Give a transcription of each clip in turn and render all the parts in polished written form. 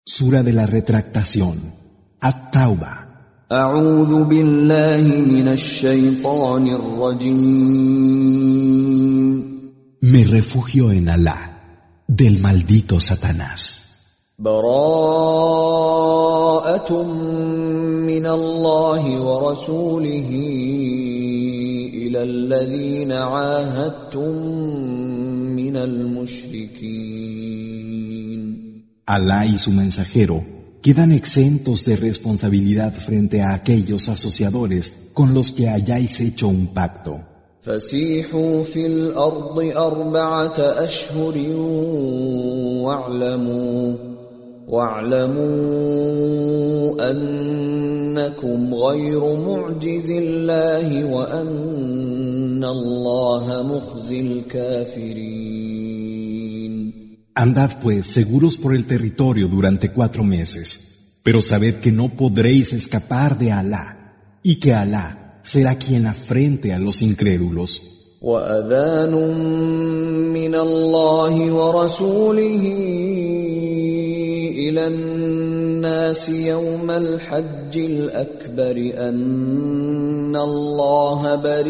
Sura de la retractación. At-Tauba. أعوذ بالله من الشيطان الرجيم. Me refugio en Alá, del maldito Satanás. براءة من الله ورسوله إلى الذين عاهدتم من المشركين. Alá y su mensajero quedan exentos de responsabilidad frente a aquellos asociadores con los que hayáis hecho un pacto. فسيحوا في الأرض 4 أشهر واعلموا أنكم غير معجز الله وأن الله مخزي الكافرين. Andad pues seguros por el territorio durante 4 meses, pero sabed que no podréis escapar de Alá, y que Alá será quien afrente a los incrédulos. وَأَذَانٌ مِّنَ اللَّهِ وَرَسُولِهِ إِلَى النَّاسِ يَوْمَ الْحَجِّ الْأَكْبَرِ أَنَّ اللَّهَ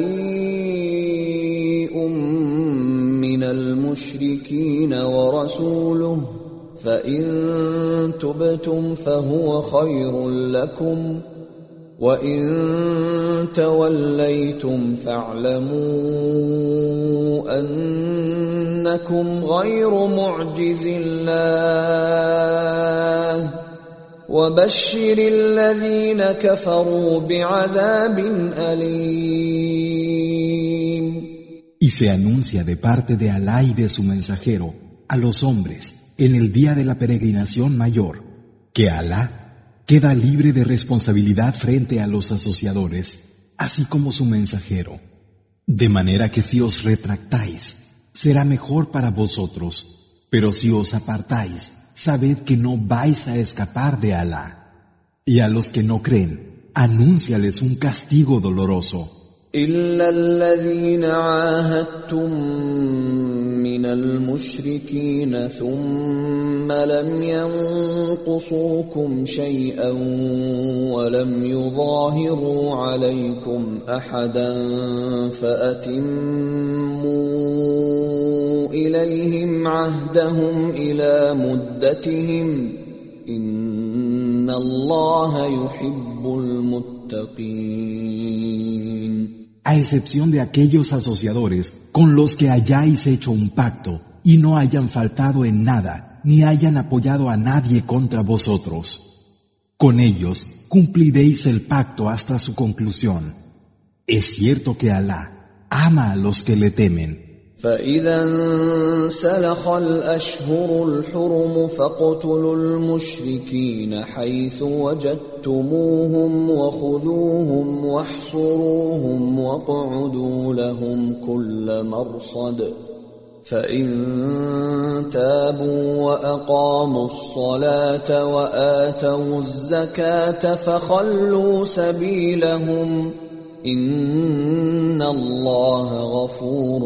بَرِيءٌ مِّنَ الْمُشْرِكِينَ وَرَسُولُهُ فَإِن تُبْتُمْ فَهُوَ خَيْرٌ لَّكُمْ وَإِن تَوَلَّيْتُمْ فَاعْلَمُوا أَنَّكُمْ غَيْرُ مُعْجِزِ اللَّهِ وَبَشِّرِ الَّذِينَ كَفَرُوا بِعَذَابٍ أَلِيمٍ. Y se anuncia de parte de Alá y de su mensajero a los hombres en el día de la peregrinación mayor, que Alá queda libre de responsabilidad frente a los asociadores, así como su mensajero. De manera que si os retractáis, será mejor para vosotros, pero si os apartáis, sabed que no vais a escapar de Alá. Y a los que no creen, anúnciales un castigo doloroso. إِلَّا الَّذِينَ عَاهَدتُّم مِّنَ الْمُشْرِكِينَ ثُمَّ لَمْ يَنقُصُوكُمْ شَيْئًا وَلَمْ يُظَاهِرُوا عَلَيْكُمْ أَحَدًا فَأَتِمُّوا إِلَيْهِمْ عَهْدَهُمْ إِلَى مُدَّتِهِمْ إِنَّ اللَّهَ يُحِبُّ الْمُتَّقِينَ. A excepción de aquellos asociadores con los que hayáis hecho un pacto y no hayan faltado en nada, ni hayan apoyado a nadie contra vosotros. Con ellos cumpliréis el pacto hasta su conclusión. Es cierto que Alá ama a los que le temen. فَإِذَا انْسَلَخَ الْأَشْهُرُ الْحُرُمُ فَاقْتُلُوا الْمُشْرِكِينَ حَيْثُ وَجَدتُّمُوهُمْ وَخُذُوهُمْ وَاحْصُرُوهُمْ وَاقْعُدُوا لَهُمْ كُلَّ مَرْصَدٍ فَإِن تَابُوا وَأَقَامُوا الصَّلَاةَ وَآتَوُا الزَّكَاةَ فَخَلُّوا سَبِيلَهُمْ إِنَّ اللَّهَ غَفُورٌ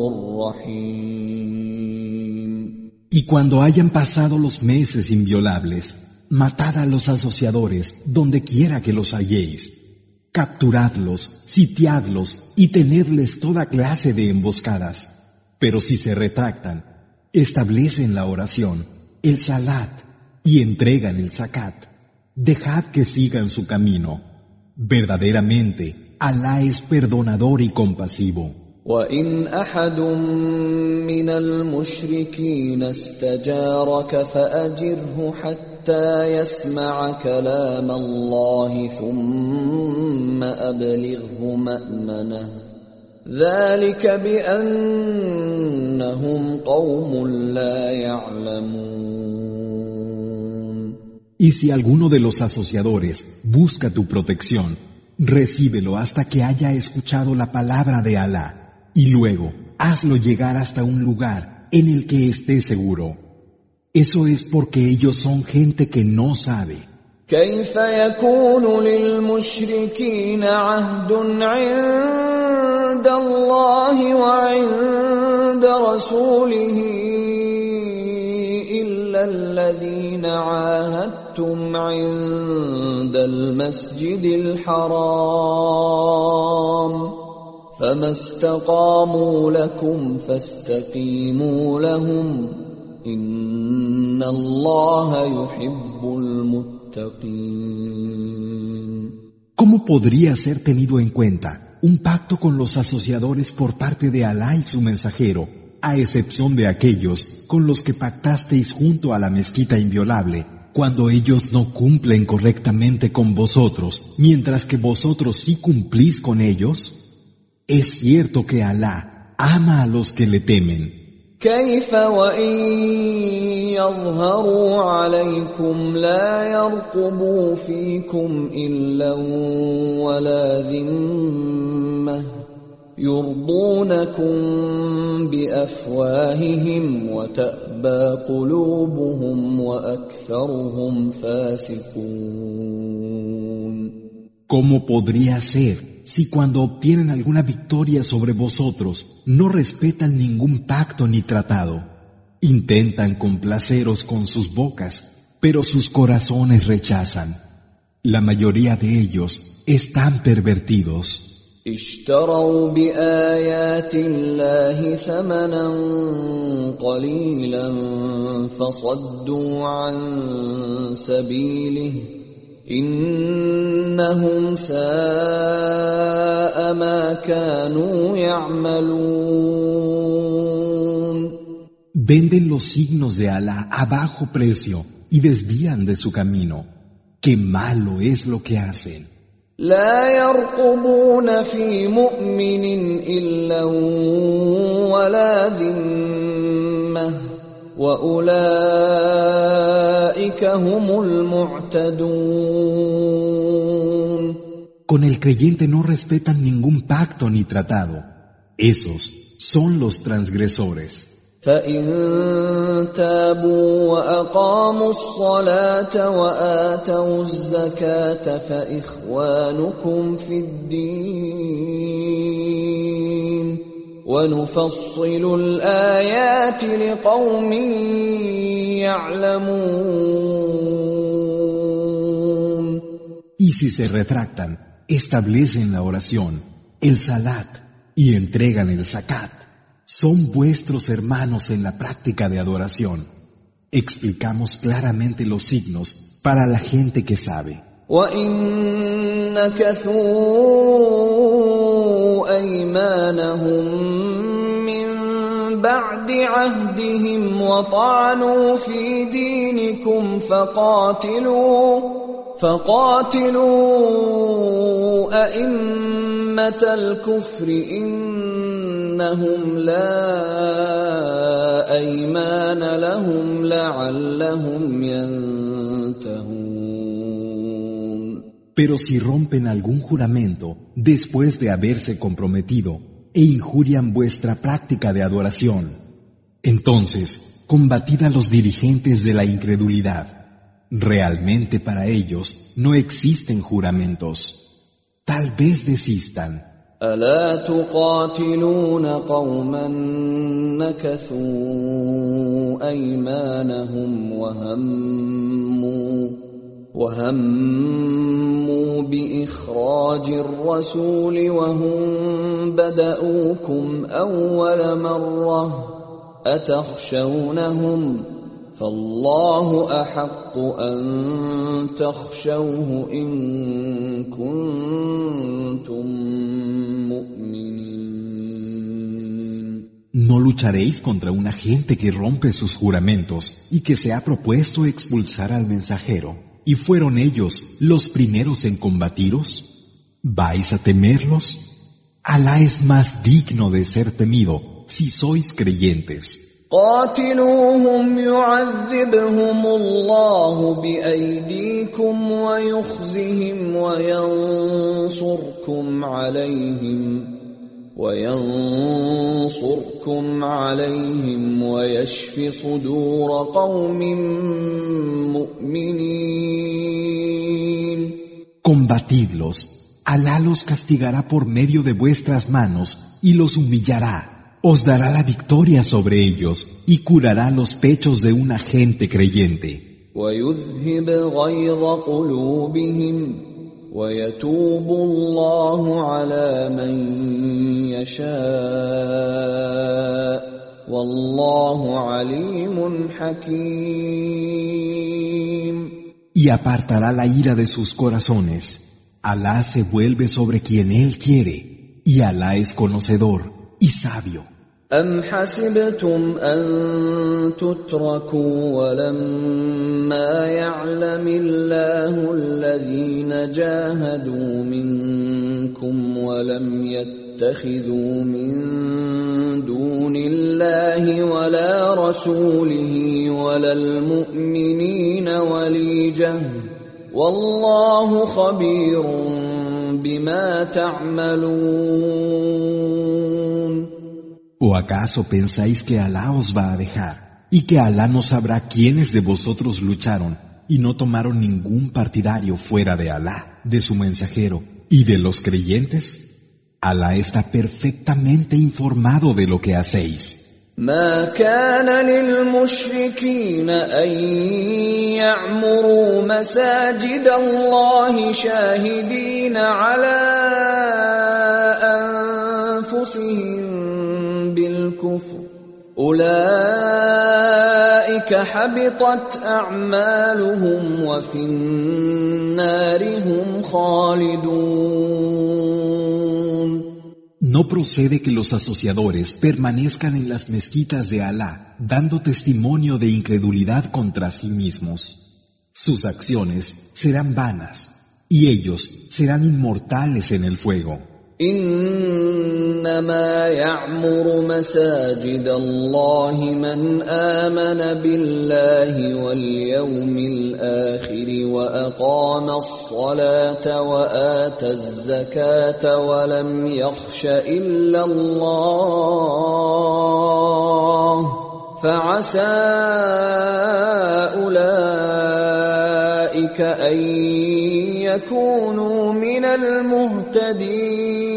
رَّحِيمٌ. Y cuando hayan pasado los meses inviolables, matad a los asociadores donde quiera que los halléis. Capturadlos, sitiadlos y tenedles toda clase de emboscadas. Pero si se retractan, establecen la oración, el salat y entregan el zakat. Dejad que sigan su camino. Verdaderamente, Alá es perdonador y compasivo. وَإِنْ أَحَدٌ مِّنَ الْمُشْرِكِينَ اسْتَجَارَكَ فَأَجِرْهُ حَتَّى يَسْمَعَ كَلَامَ اللَّهِ ثُمَّ أَبْلِغْهُ مَأْمَنَهُ ذَلِكَ بِأَنَّهُمْ قَوْمٌ لَّا يَعْلَمُونَ. Y si alguno de los asociadores busca tu protección, recíbelo hasta que haya escuchado la palabra de Alá, y luego hazlo llegar hasta un lugar en el que esté seguro. Eso es porque ellos son gente que no sabe. كيف يكون للمشركين عهد عند الله وعند رسوله إلا الذين عاهدتم عند المسجد الحرام فما استقاموا لكم فاستقيموا لهم إن الله يحب المتقين. ¿Cómo podría ser tenido en cuenta un pacto con los asociadores por parte de Alá y su mensajero, a excepción de aquellos con los que pactasteis junto a la mezquita inviolable, cuando ellos no cumplen correctamente con vosotros, mientras que vosotros sí cumplís con ellos? Es cierto que Alá ama a los que le temen. كيف وإن يظهروا عليكم لا يرقبوا فيكم إلا ولا ذمة يرضونكم بأفواههم وتأبى قلوبهم وأكثرهم فاسقون. ¿Cómo podría ser si cuando obtienen alguna victoria sobre vosotros no respetan ningún pacto ni tratado? Intentan complaceros con sus bocas, pero sus corazones rechazan. La mayoría de ellos están pervertidos. اشتروا بآيات الله ثمنا قليلا فصدوا عن سبيله إنهم ساء ما كانوا يعملون. Venden los signos de Alá a bajo precio y desvían de su camino. ¡Qué malo es lo que hacen! لا يرقبون في مؤمن إلا ولا ذمة وأولئك هم المعتدون. Con el creyente no respetan ningún pacto ni tratado. Esos son los transgresores. فإن تابوا وأقاموا الصلاة وآتوا الزكاة فإخوانكم في الدين ونفصل الآيات لقوم يعلمون. Y si se retractan, establecen la oración, el salat y entregan el zakat, son vuestros hermanos en la práctica de adoración. Explicamos claramente los signos para la gente que sabe. وَإِن نَكَثُوا أَيْمَانَهُم مِّن بَعْدِ عَهْدِهِمْ وَطَعَنُوا فِي دِينِكُمْ فَقَاتِلُوا أَئِمَّةَ الْكُفْرِ إنهم لا أيمان لهم لعلهم ينتهون. Pero si rompen algún juramento después de haberse comprometido e injurian vuestra práctica de adoración, entonces combatid a los dirigentes de la incredulidad. Realmente para ellos no existen juramentos. Tal vez desistan. ألا تقاتلون قوما نكثوا أيمانهم وهموا بإخراج الرسول وهم بدؤوكم أول مرة أتخشونهم فالله أحق أن تخشوه إن كنتم مؤمنين. No lucharéis contra una gente que rompe sus juramentos y que se ha propuesto expulsar al mensajero, y fueron ellos los primeros en combatiros. ¿Vais a temerlos? Alá es más digno de ser temido si sois creyentes. قاتلوهم يعذبهم الله بأيديكم ويخزهم وينصركم عليهم ويشف صدور قوم مؤمنين. Combatidlos. Alá los castigará por medio de vuestras manos y los humillará. Os dará la victoria sobre ellos y curará los pechos de una gente creyente. ويذهب غيظ قلوبهم ويتوب الله على من يشاء والله عليم حكيم. Y apartará la ira de sus corazones. Alá se vuelve sobre quien Él quiere, y Alá es conocedor y sabio. أَمْ حَسِبْتُمْ أَن تُتْرَكُوا وَلَمَّا يَعْلَمِ اللَّهُ الَّذِينَ جَاهَدُوا مِنكُمْ وَلَمْ يَتَّخِذُوا مِن دُونِ اللَّهِ وَلَا رَسُولِهِ وَلَا الْمُؤْمِنِينَ وَلِيجَةً وَاللَّهُ خَبِيرٌ بِمَا تَعْمَلُونَ. ¿O acaso pensáis que Alá os va a dejar y que Alá no sabrá quiénes de vosotros lucharon y no tomaron ningún partidario fuera de Alá, de su mensajero y de los creyentes? Alá está perfectamente informado de lo que hacéis. ما كان للمشركين أن يعمروا مساجد الله شاهدين على أنفسهم بالكفر أولئك حبطت أعمالهم وفي النار هم خالدون. No procede que los asociadores permanezcan en las mezquitas de Alá, dando testimonio de incredulidad contra sí mismos. Sus acciones serán vanas, y ellos serán inmortales en el fuego. إنما يعمر مساجد الله من آمن بالله واليوم الآخر وأقام الصلاة وآتى الزكاة ولم يخش إلا الله فعسى أولئك أن يكونوا من المهتدين.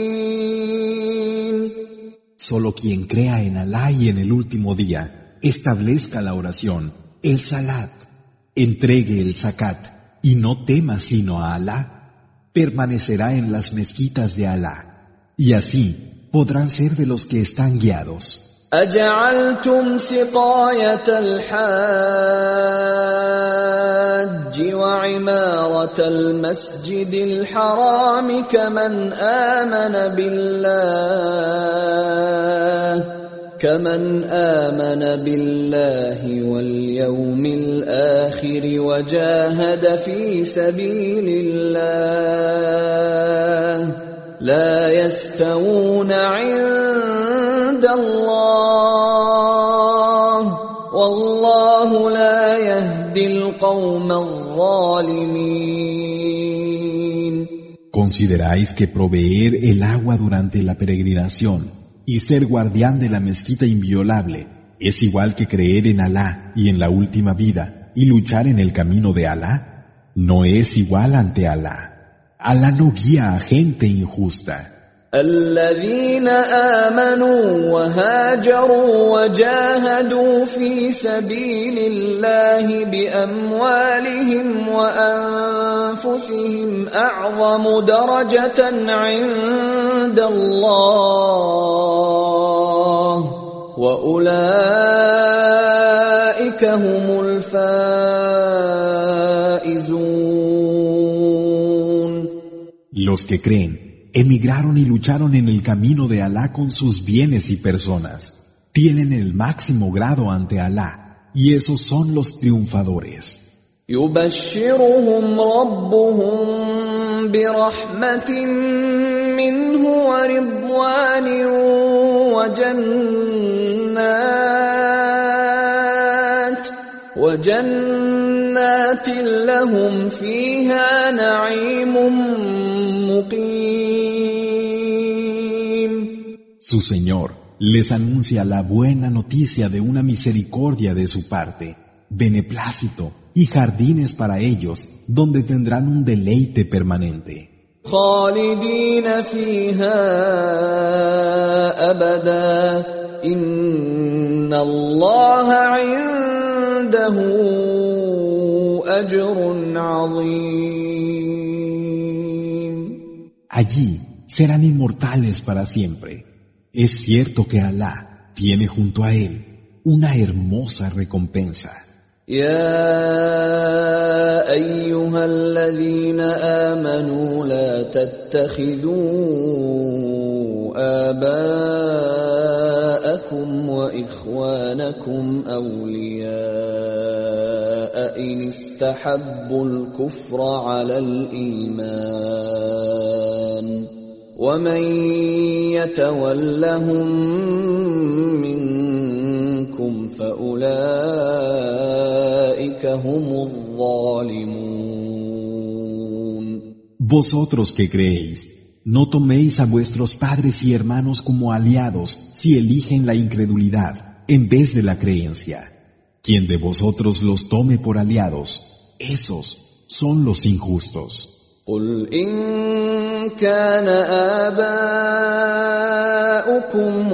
Solo quien crea en Alá y en el último día, establezca la oración, el salat, entregue el zakat y no tema sino a Alá, permanecerá en las mezquitas de Alá, y así podrán ser de los que están guiados. أجعلتم سقاية الحاج وعمارة المسجد الحرام كمن آمن بالله واليوم الآخر وجاهد في سبيل الله لا يستوون عند الله والله لا يهدي القوم الظالمين. ¿Consideráis que proveer el agua durante la peregrinación y ser guardián de la mezquita inviolable es igual que creer en Alá y en la última vida y luchar en el camino de Alá? No es igual ante Alá. Alá no guía a gente injusta. الذين آمنوا وهاجروا وجاهدوا في سبيل الله بأموالهم وأنفسهم أعظم درجة عند الله وأولئك هم الفائزون. Los que creen emigraron y lucharon en el camino de Alá con sus bienes y personas. Tienen el máximo grado ante Alá, y esos son los triunfadores. يبشرهم ربهم برحمة منه ورضوان وجنات لهم فيها نعيم مقيم. Su Señor les anuncia la buena noticia de una misericordia de su parte, beneplácito y jardines para ellos donde tendrán un deleite permanente. خالدين فيها أبدا إن الله عنده أجر عظيم. Allí serán inmortales para siempre. Es cierto que Alá tiene junto a él una hermosa recompensa. يا أيها الذين آمنوا لا تتخذوا آباءكم وإخوانكم أولياء إن استحبوا الكفر على الإيمان ومن يتولهم منكم فأولئك هم الظالمون. Vosotros que creéis, no toméis a vuestros padres y hermanos como aliados si eligen la incredulidad en vez de la creencia. Quien de vosotros los tome por aliados, esos son los injustos. قل إن كان آباؤكم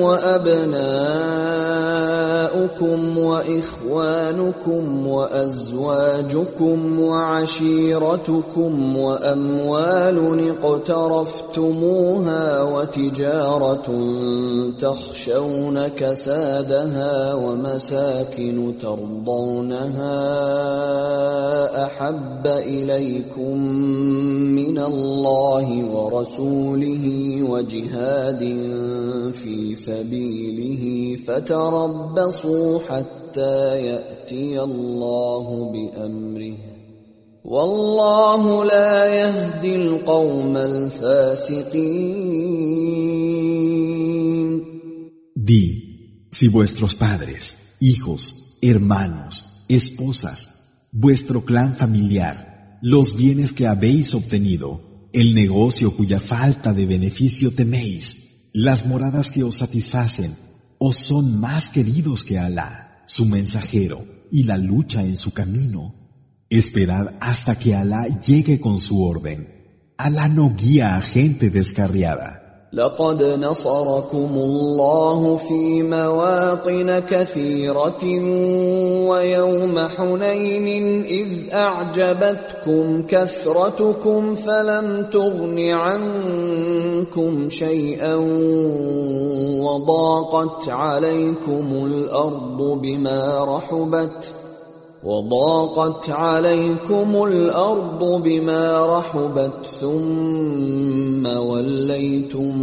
وأبناؤكم وإخوانكم وأزواجكم وعشيرتكم وأموال اقترفتموها وتجارة تخشون كسادها ومساكن ترضونها أحب إليكم من الله ورسوله وجهاد في سبيله فتربصوا حتى يأتي الله بأمره والله لا يهدي القوم الفاسقين. Di, si vuestros padres, hijos, hermanos, esposas, vuestro clan familiar, los bienes que habéis obtenido, el negocio cuya falta de beneficio teméis, las moradas que os satisfacen, os son más queridos que Alá, su mensajero, y la lucha en su camino. Esperad hasta que Alá llegue con su orden. Alá no guía a gente descarriada. لقد نصركم الله في مواطن كثيرة ويوم حنين إذ أعجبتكم كثرتكم فلم تغن عنكم شيئا وضاقت عليكم الأرض بما رحبت ثم وليتم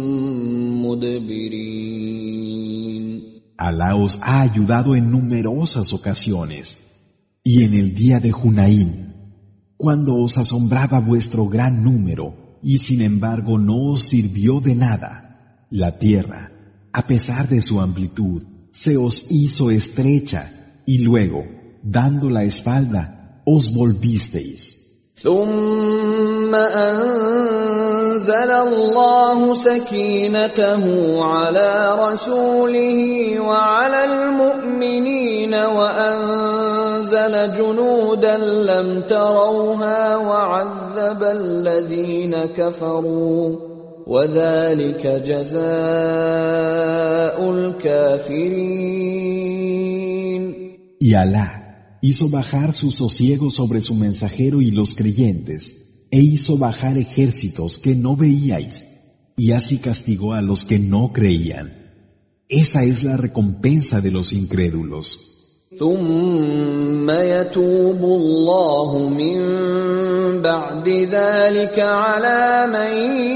مدبرين. Alá os ha ayudado en numerosas ocasiones. Y en el día de Hunaín, cuando os asombraba vuestro gran número, y sin embargo no os sirvió de nada, la tierra, a pesar de su amplitud, se os hizo estrecha, y luego, dando la espalda, os volvisteis. ثم أنزل الله سكينته على رسوله وعلى المؤمنين وأنزل جنودا لم تروها وعذب الذين كفروا وذلك جزاء الكافرين. Y Alá hizo bajar su sosiego sobre su mensajero y los creyentes, e hizo bajar ejércitos que no veíais, y así castigó a los que no creían. Esa es la recompensa de los incrédulos. ثم يتوب الله من بعد ذلك على من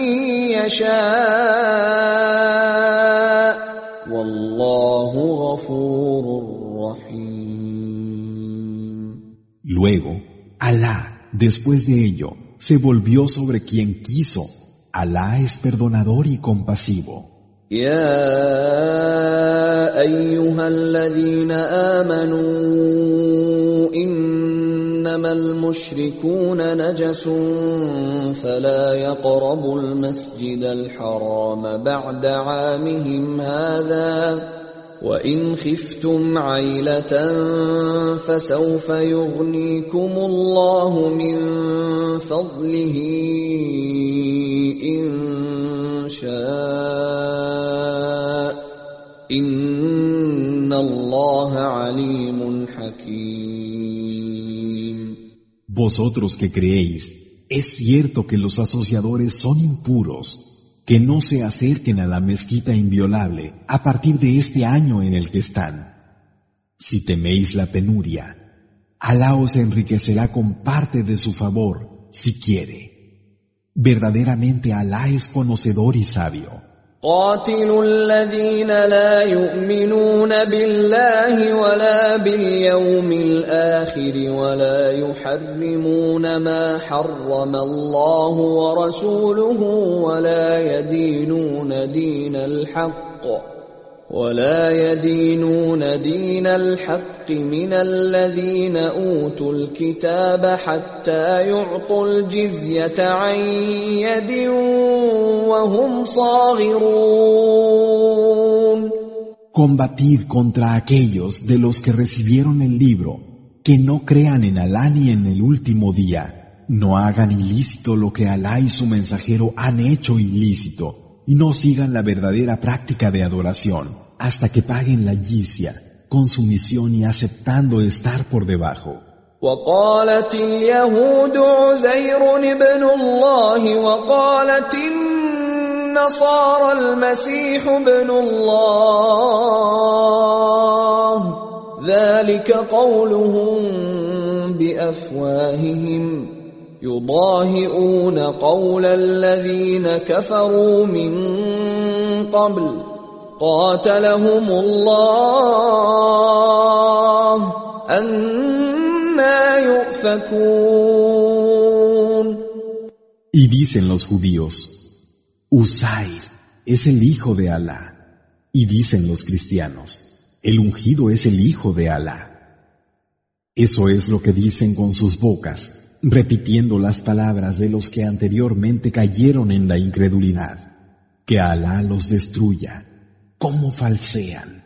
يشاء والله غفور رحيم. Luego, Alá, después de ello, se volvió sobre quien quiso. Alá es perdonador y compasivo. يا أيها الذين آمنوا إنما المشركون نجس فلا يقربوا المسجد الحرام بعد عامهم هذا وإن خفتم عيلة فسوف يغنيكم الله من فضله إن شاء إن الله عليم حكيم. Vosotros que creéis, es cierto que los asociadores son impuros, que no se acerquen a la mezquita inviolable a partir de este año en el que están. Si teméis la penuria, Alá os enriquecerá con parte de su favor, si quiere. Verdaderamente Alá es conocedor y sabio. قاتلوا الذين لا يؤمنون بالله ولا باليوم الآخر ولا يحرمون ما حرم الله ورسوله ولا يدينون دين الحق من الذين أوتوا الكتاب حتى يعطوا الجزية عن يد وهم صاغرون. Combatid contra aquellos de los que recibieron el libro, que no crean en Alá ni en el último día, no hagan ilícito lo que Alá y su mensajero han hecho ilícito, y no sigan la verdadera práctica de adoración, hasta que paguen la jizya, con sumisión y aceptando estar por debajo. وقالت اليهود عزير ابن الله وقالت النصارى المسيح ابن الله ذلك قولهم بأفواههم يضاهئون قول الذين كفروا من قبل قاتلهم الله أنى يؤفكون. Y dicen los judíos, Uzair es el hijo de Alá. Y dicen los cristianos, el ungido es el hijo de Alá. Eso es lo que dicen con sus bocas, repitiendo las palabras de los que anteriormente cayeron en la incredulidad. Que Alá los destruya. ¿Cómo falsean?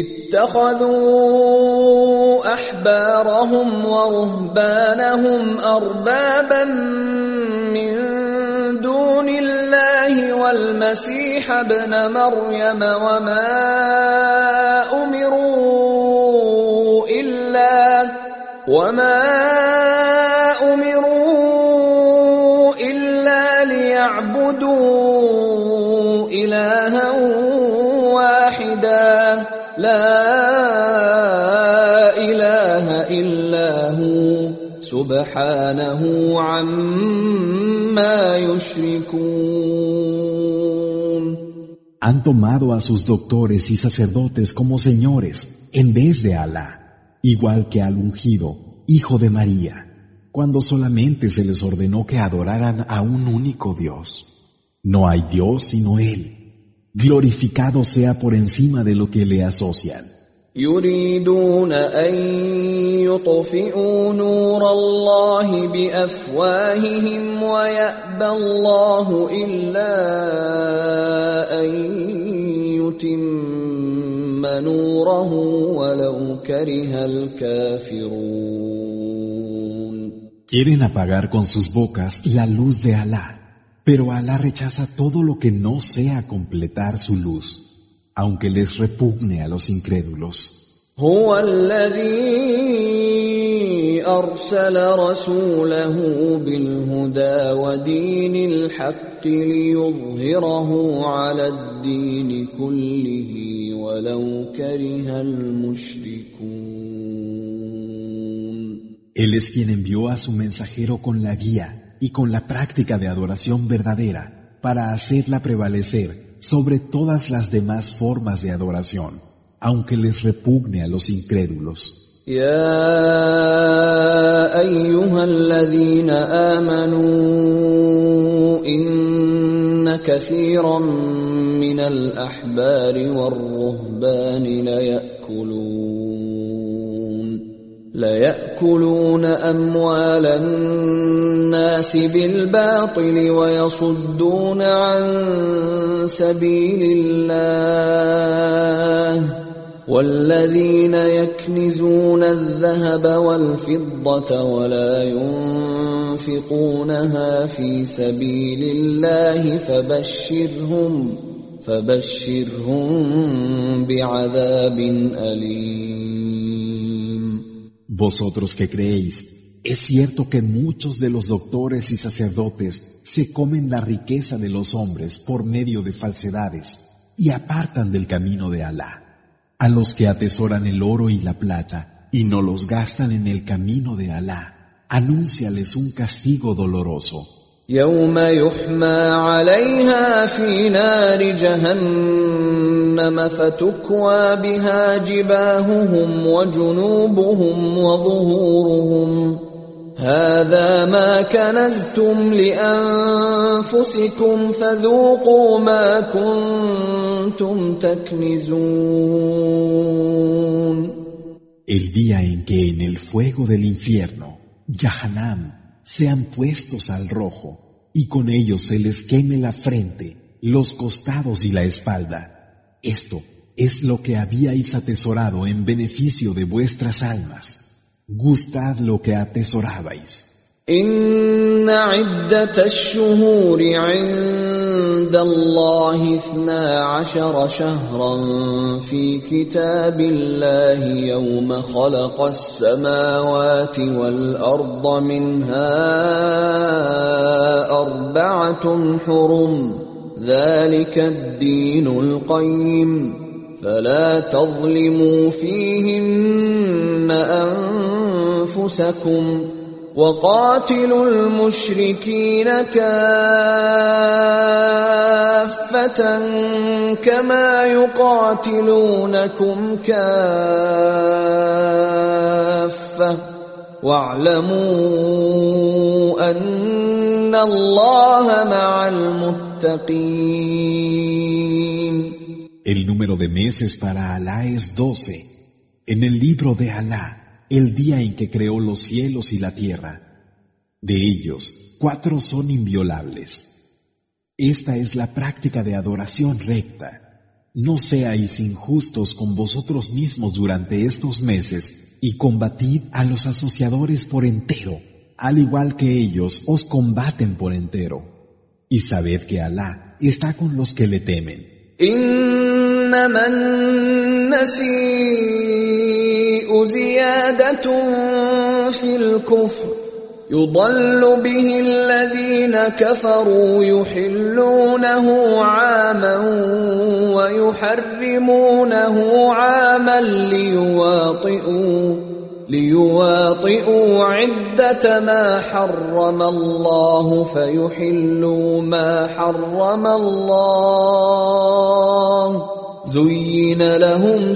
اتخذوا أحبارهم ورهبانهم أربابا من دون الله والمسيح ابن مريم وما أمروا إلا ليعبدوا إلها واحدا لا إله إلا هو سبحانه عما يشركون. Han tomado a sus doctores y sacerdotes como señores en vez de Alá, igual que al ungido, hijo de María, cuando solamente se les ordenó que adoraran a un único Dios. No hay Dios sino Él. Glorificado sea por encima de lo que le asocian. يريدون أن يطفئوا نور الله بأفواههم ويأبى الله إلا أن يتم نوره ولو كره الكافرون. Quieren apagar con sus bocas la luz de Alá, pero Alá rechaza todo lo que no sea completar su luz, aunque les repugne a los incrédulos. هو الذي أرسل رسوله بالهدى ودين الحق ليظهره على الدين كله ولو كره المشركون. Él es quien envió a su mensajero con la guía y con la práctica de adoración verdadera para hacerla prevalecer sobre todas las demás formas de adoración, aunque les repugne a los incrédulos. يا أيها الذين آمنوا إن كثيرا من الأحبار والرهبان ليأكلون أموال الناس بالباطل ويصدون عن سبيل الله والذين يكنزون الذهب والفضة ولا ينفقونها في سبيل الله فبشرهم بعذاب أليم. Vosotros que creéis, Es cierto que muchos de los doctores y sacerdotes se comen la riqueza de los hombres por medio de falsedades y apartan del camino de Alá. A los que atesoran el oro y la plata y no los gastan en el camino de Alá, anúnciales un castigo doloroso. يوم يحمى عليها في نار جهنم فتكوى بها جباههم وجنوبهم وظهورهم هذا ما كنزتم لأنفسكم فذوقوا ما كنتم تكنزون. El día en que en el fuego del infierno, Jahannam, sean puestos al rojo, y con ellos se les queme la frente, los costados y la espalda. Esto es lo que habíais atesorado en beneficio de vuestras almas. Gustad lo que atesorabais. إن عدة الشهور عند الله 12 شهرا في كتاب الله يوم خلق السماوات والأرض منها 4 حرم ذلك الدين القيم فلا تظلموا فيهن أنفسكم وقاتلوا المشركين كافة كما يقاتلونكم كافة واعلموا أن الله مع المتقين. El número de meses para Alá es 12. En el libro de Alá, el día en que creó los cielos y la tierra. De ellos, 4 son inviolables. Esta es la práctica de adoración recta. No seáis injustos con vosotros mismos durante estos meses y combatid a los asociadores por entero, al igual que ellos os combaten por entero. Y sabed que Alá está con los que le temen. إنما النسيء زيادة في الكفر يضل به الذين كفروا يحلونه عاما ويحرمونه عاما ليواطئوا عدة ما حرم الله فيحلوا ما حرم الله زين لهم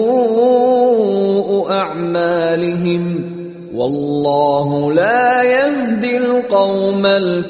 سوء أعمالهم والله لا يهدي القوم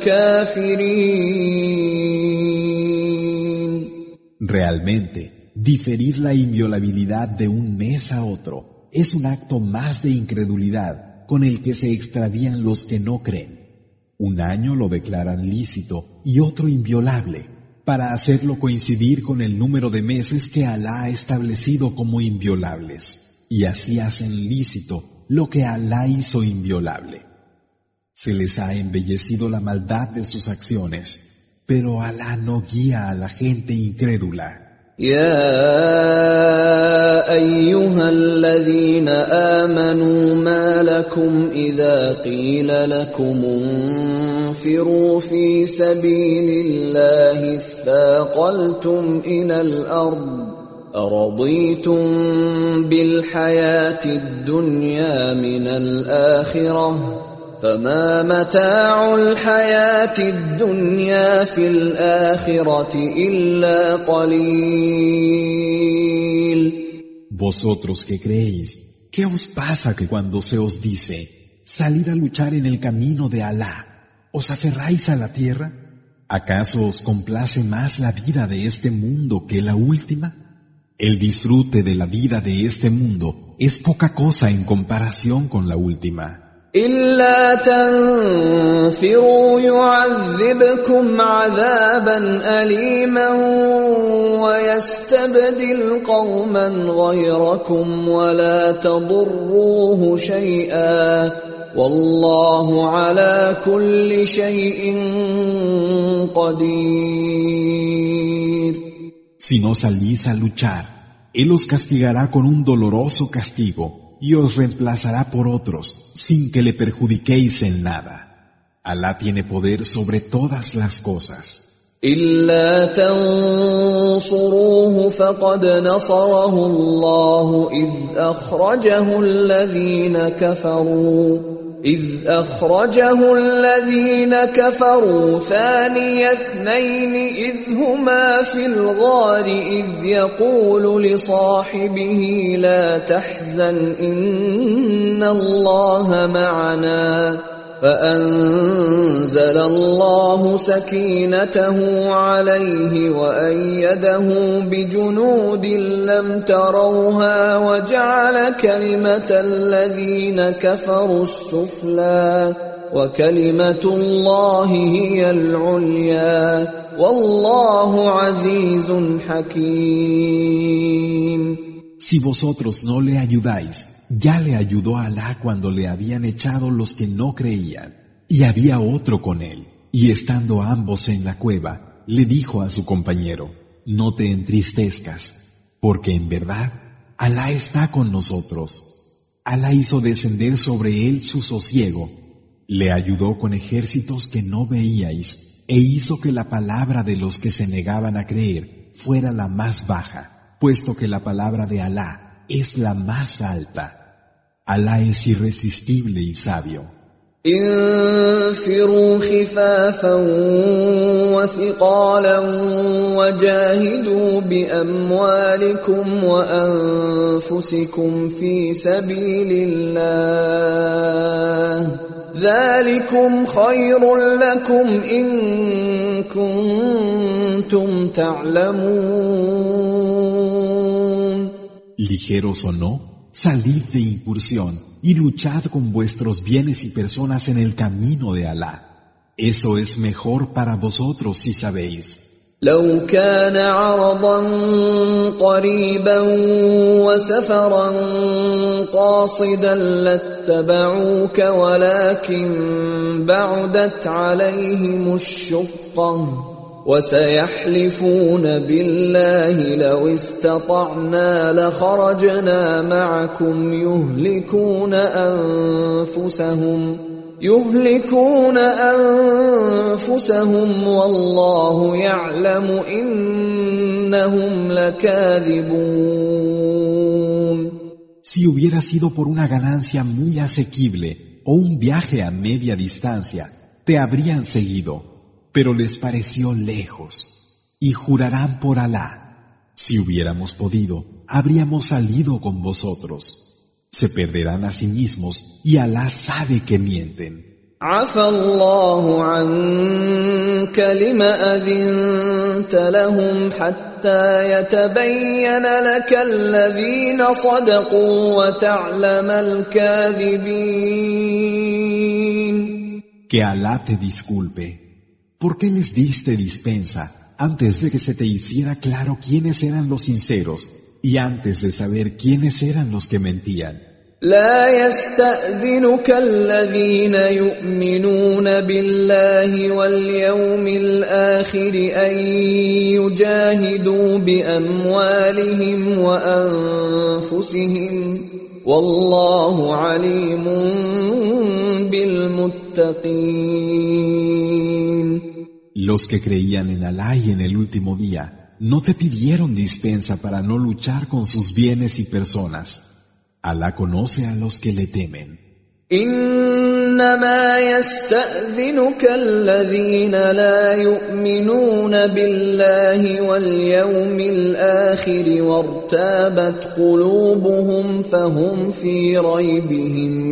الكافرين. Realmente, diferir la inviolabilidad de un mes a otro es un acto más de incredulidad con el que se extravían los que no creen. Un año lo declaran lícito y otro inviolable, para hacerlo coincidir con el número de meses que Alá ha establecido como inviolables, y así hacen lícito lo que Alá hizo inviolable. Se les ha embellecido la maldad de sus acciones, pero Alá no guía a la gente incrédula. يا أيها الذين آمنوا ما لكم إذا قيل لكم انفروا في سبيل الله اثاقلتم إلى الأرض أرضيتم بالحياة الدنيا من الآخرة فما متاع الحياة الدنيا في الآخرة إلا قليل. Vosotros que creéis, ¿qué os pasa que cuando se os dice, salid a luchar en el camino de Alá, os aferráis a la tierra? ¿Acaso os complace más la vida de este mundo que la última? El disfrute de la vida de este mundo es poca cosa en comparación con la última. إلا تنفروا يعذبكم عذابا أليما ويستبدل قوما غيركم ولا تضروه شيئا والله على كل شيء قدير. Si no salís a luchar, Él os castigará con un doloroso castigo y os reemplazará por otros, sin que le perjudiquéis en nada. Alá tiene poder sobre todas las cosas. إلا تنصروه فقد نصره الله إذ أخرجه الذين كفروا ثاني اثنين إذ هما في الغار إذ يقول لصاحبه لا تحزن إن الله معنا فأنزل الله سكينته عليه وأيده بجنود لم تروها وجعل كلمة الذين كفروا السفلى وكلمة الله هي العليا والله عزيز حكيم. Si vosotros no le ayudáis, ya le ayudó Alá cuando le habían echado los que no creían, y había otro con él, y estando ambos en la cueva, le dijo a su compañero, no te entristezcas, porque en verdad Alá está con nosotros. Alá hizo descender sobre él su sosiego, le ayudó con ejércitos que no veíais, e hizo que la palabra de los que se negaban a creer fuera la más baja, puesto que la palabra de Alá es la más alta. Alá es irresistible y sabio. انفروا خفافا وثقالا وجاهدوا بأموالكم وأنفسكم في سبيل الله ذلكم خير لكم إن كنتم تعلمون. Ligeros o no, salid de incursión y luchad con vuestros bienes y personas en el camino de Alá. Eso es mejor para vosotros si sabéis. لو كان عرضا قريبا وسفرا قاصدا لاتبعوك ولكن بعدت عليهم الشقة وسيحلفون بالله لو استطعنا لخرجنا معكم يهلكون أنفسهم والله يعلم إنهم لكاذبون. Si hubiera sido por una ganancia muy asequible o un viaje a media distancia, te habrían seguido, pero les pareció lejos, y jurarán por Alá. Si hubiéramos podido, habríamos salido con vosotros. Se perderán a sí mismos y Alá sabe que mienten. عفى الله عنك لما أذنت لهم حتى يتبين لك الذين صدقوا وتعلم الكاذبين. Que Alá te disculpe. ¿Por qué les diste dispensa antes de que se te hiciera claro quiénes eran los sinceros y antes de saber quiénes eran los que mentían? لا يستأذنك الذين يؤمنون بالله واليوم الآخر أن يجاهدوا بأموالهم وأنفسهم والله عليم بالمتقين. Los que creían en Alá y en el último día no te pidieron dispensa para no luchar con sus bienes y personas. Alá conoce a los que le temen. إنما يستأذنك الذين لا يؤمنون بالله واليوم الآخر وارتابت قلوبهم فهم في ريبهم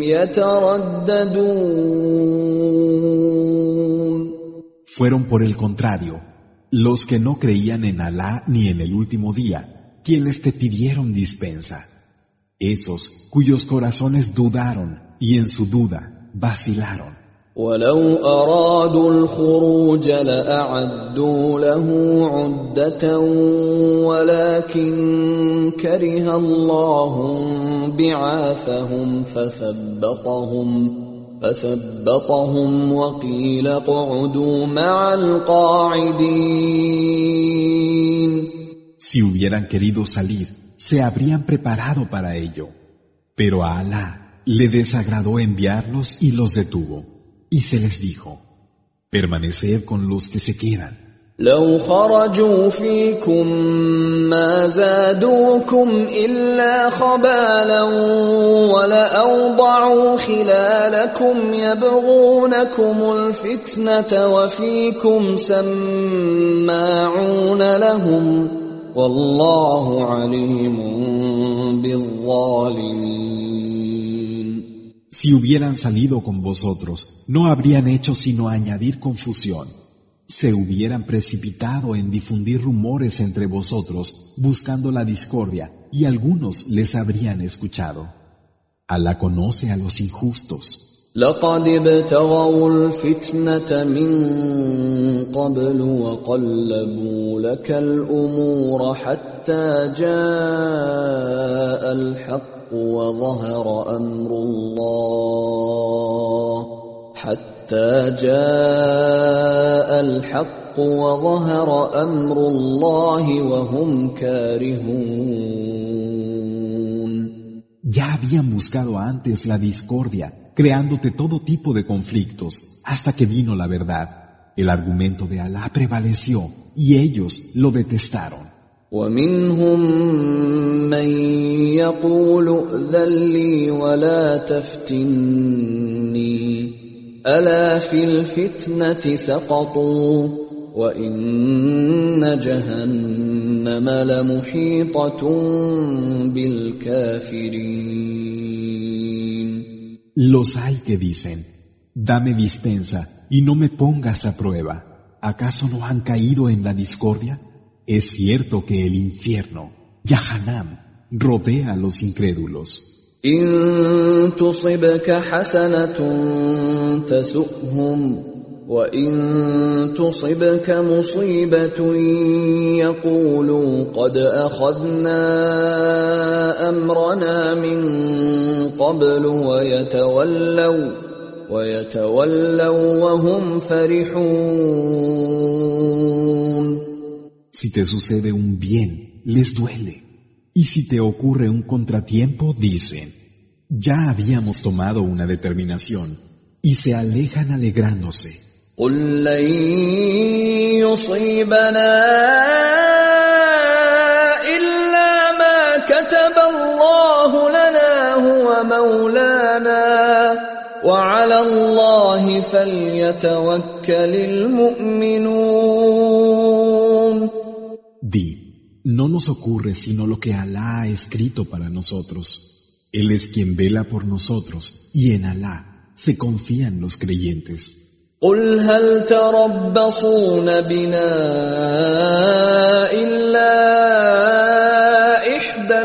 يترددون. Fueron por el contrario, los que no creían en Alá ni en el último día, quienes te pidieron dispensa. Esos cuyos corazones dudaron y en su duda vacilaron. ولو أرادوا الخروج لأعدوا له عدة ولكن كره الله بعاثهم فثبطهم وقيل اقعدوا مع القاعدين. Si hubieran querido salir, se habrían preparado para ello. Pero a Alá le desagradó enviarlos y los detuvo. Y se les dijo: permaneced con los que se quedan. لو خرجوا فيكم ما زادوكم إلا خبالا ولأوضعوا خلالكم يبغونكم الفتنة وفيكم سماعون لهم والله عليم بالظالمين. Si hubieran salido con vosotros, no habrían hecho sino añadir confusión. Se hubieran precipitado en difundir rumores entre vosotros, buscando la discordia, y algunos les habrían escuchado. Alá conoce a los injustos. لقد ابتغوا الفتنة من قبل وقلبوا لك الأمور حتى جاء الحق وظهر أمر الله وهم كارهون. Ya habían buscado antes la discordia, creándote todo tipo de conflictos, hasta que vino la verdad. El argumento de Alá prevaleció, y ellos lo detestaron. ومنهم من يقول ائذن لي ولا تفتني ألا في الفتنة سقطوا وإن جهنم لمحيطة بالكافرين. Los hay que dicen: dame dispensa y no me pongas a prueba. ¿Acaso no han caído en la discordia? Es cierto que el infierno, Jahannam, rodea a los incrédulos. إن تصبك حسنة تسؤهم وإن تصبك مصيبة يقولوا قد أخذنا أمرنا من قبل ويتولوا وهم فرحون. Si te sucede un bien, les duele. Y si te ocurre un contratiempo, dicen: ya habíamos tomado una determinación, y se alejan alegrándose. قل لن يصيبنا إلا ما كتب الله لنا هو مولانا وعلى الله فليتوكل المؤمنون. Di: no nos ocurre sino lo que Alá ha escrito para nosotros. Él es quien vela por nosotros, y en Alá se confían los creyentes. قل هل تربصون بنا إلا إحدى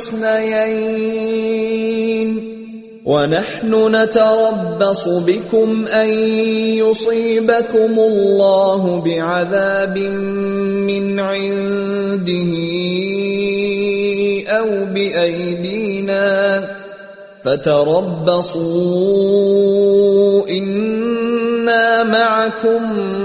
الحسنيين ونحن نتربص بكم أن يصيبكم الله بعذاب من عنده أو بأيدينا فتربصوا إنا معكم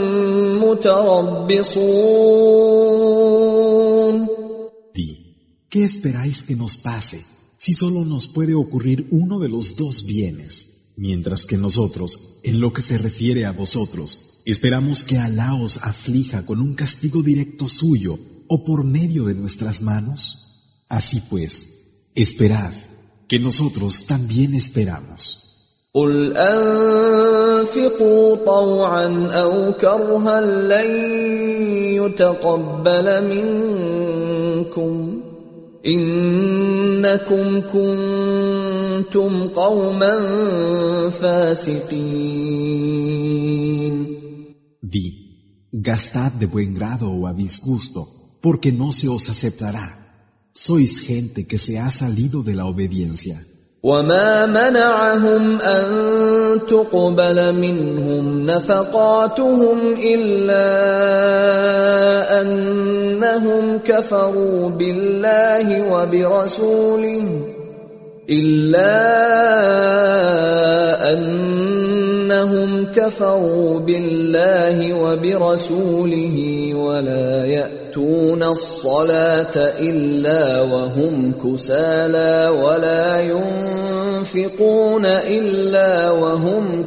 متربصون. Di: ¿qué esperáis que nos pase si solo nos puede ocurrir uno de los dos bienes? Mientras que nosotros, en lo que se refiere a vosotros, esperamos que Alá os aflija con un castigo directo suyo o por medio de nuestras manos. Así pues, esperad, que nosotros también esperamos. قل أنفقوا طوعا أو كرها لن يتقبل منكم إنكم كنتم قوما فاسقين. Di: gastad de buen grado o a disgusto, porque no se os aceptará. Sois gente que se ha salido de la obediencia. وما منعهم أن تقبل منهم نفقاتهم إلا أنهم كفروا بالله وبرسوله إنهم كفروا بالله وبرسوله ولا يأتون الصلاة إلا وهم كسالى ولا ينفقون إلا وهم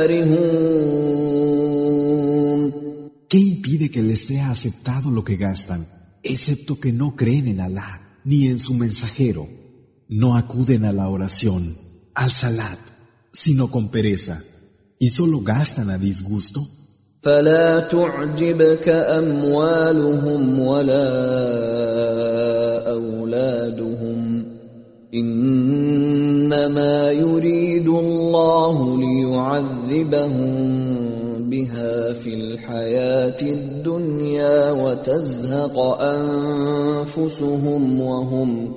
كارهون. ¿Qué impide que les sea aceptado lo que gastan, excepto que no creen en Alá ni en su mensajero? No acuden a la oración, al salat, sino con pereza, y solo gastan a disgusto. فلا تعجبك أموالهم ولا أولادهم إنما يريد الله ليعذبهم بها في الحياة الدنيا وتزهق أنفسهم وهم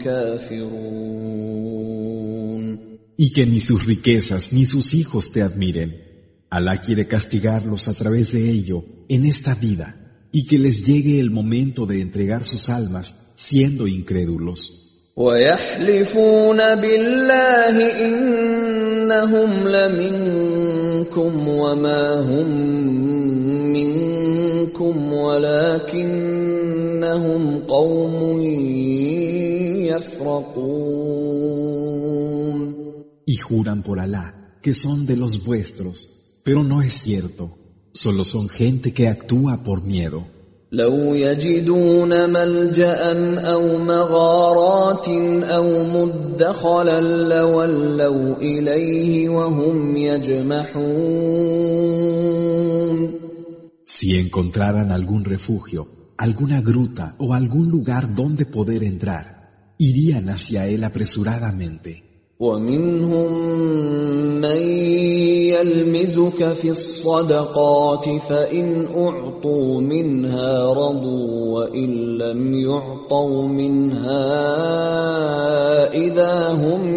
كافرون. Y que ni sus riquezas ni sus hijos te admiren. Alá quiere castigarlos a través de ello en esta vida y que les llegue el momento de entregar sus almas siendo incrédulos. ويحلفون بالله إنهم لمنكم وما هم منكم ولكنهم قوم يفرقون. Y juran por Alá que son de los vuestros, pero no es cierto, solo son gente que actúa por miedo. لو يجدون ملجأ أو مغارات أو مدخلا لولوا إليه وهم يجمحون. Si encontraran algún refugio, alguna gruta o algún lugar donde poder entrar, irían hacia él apresuradamente. ومنهم من يلمزك في الصدقات فإن أعطوا منها رضوا وإن لم يعطوا منها إذا هم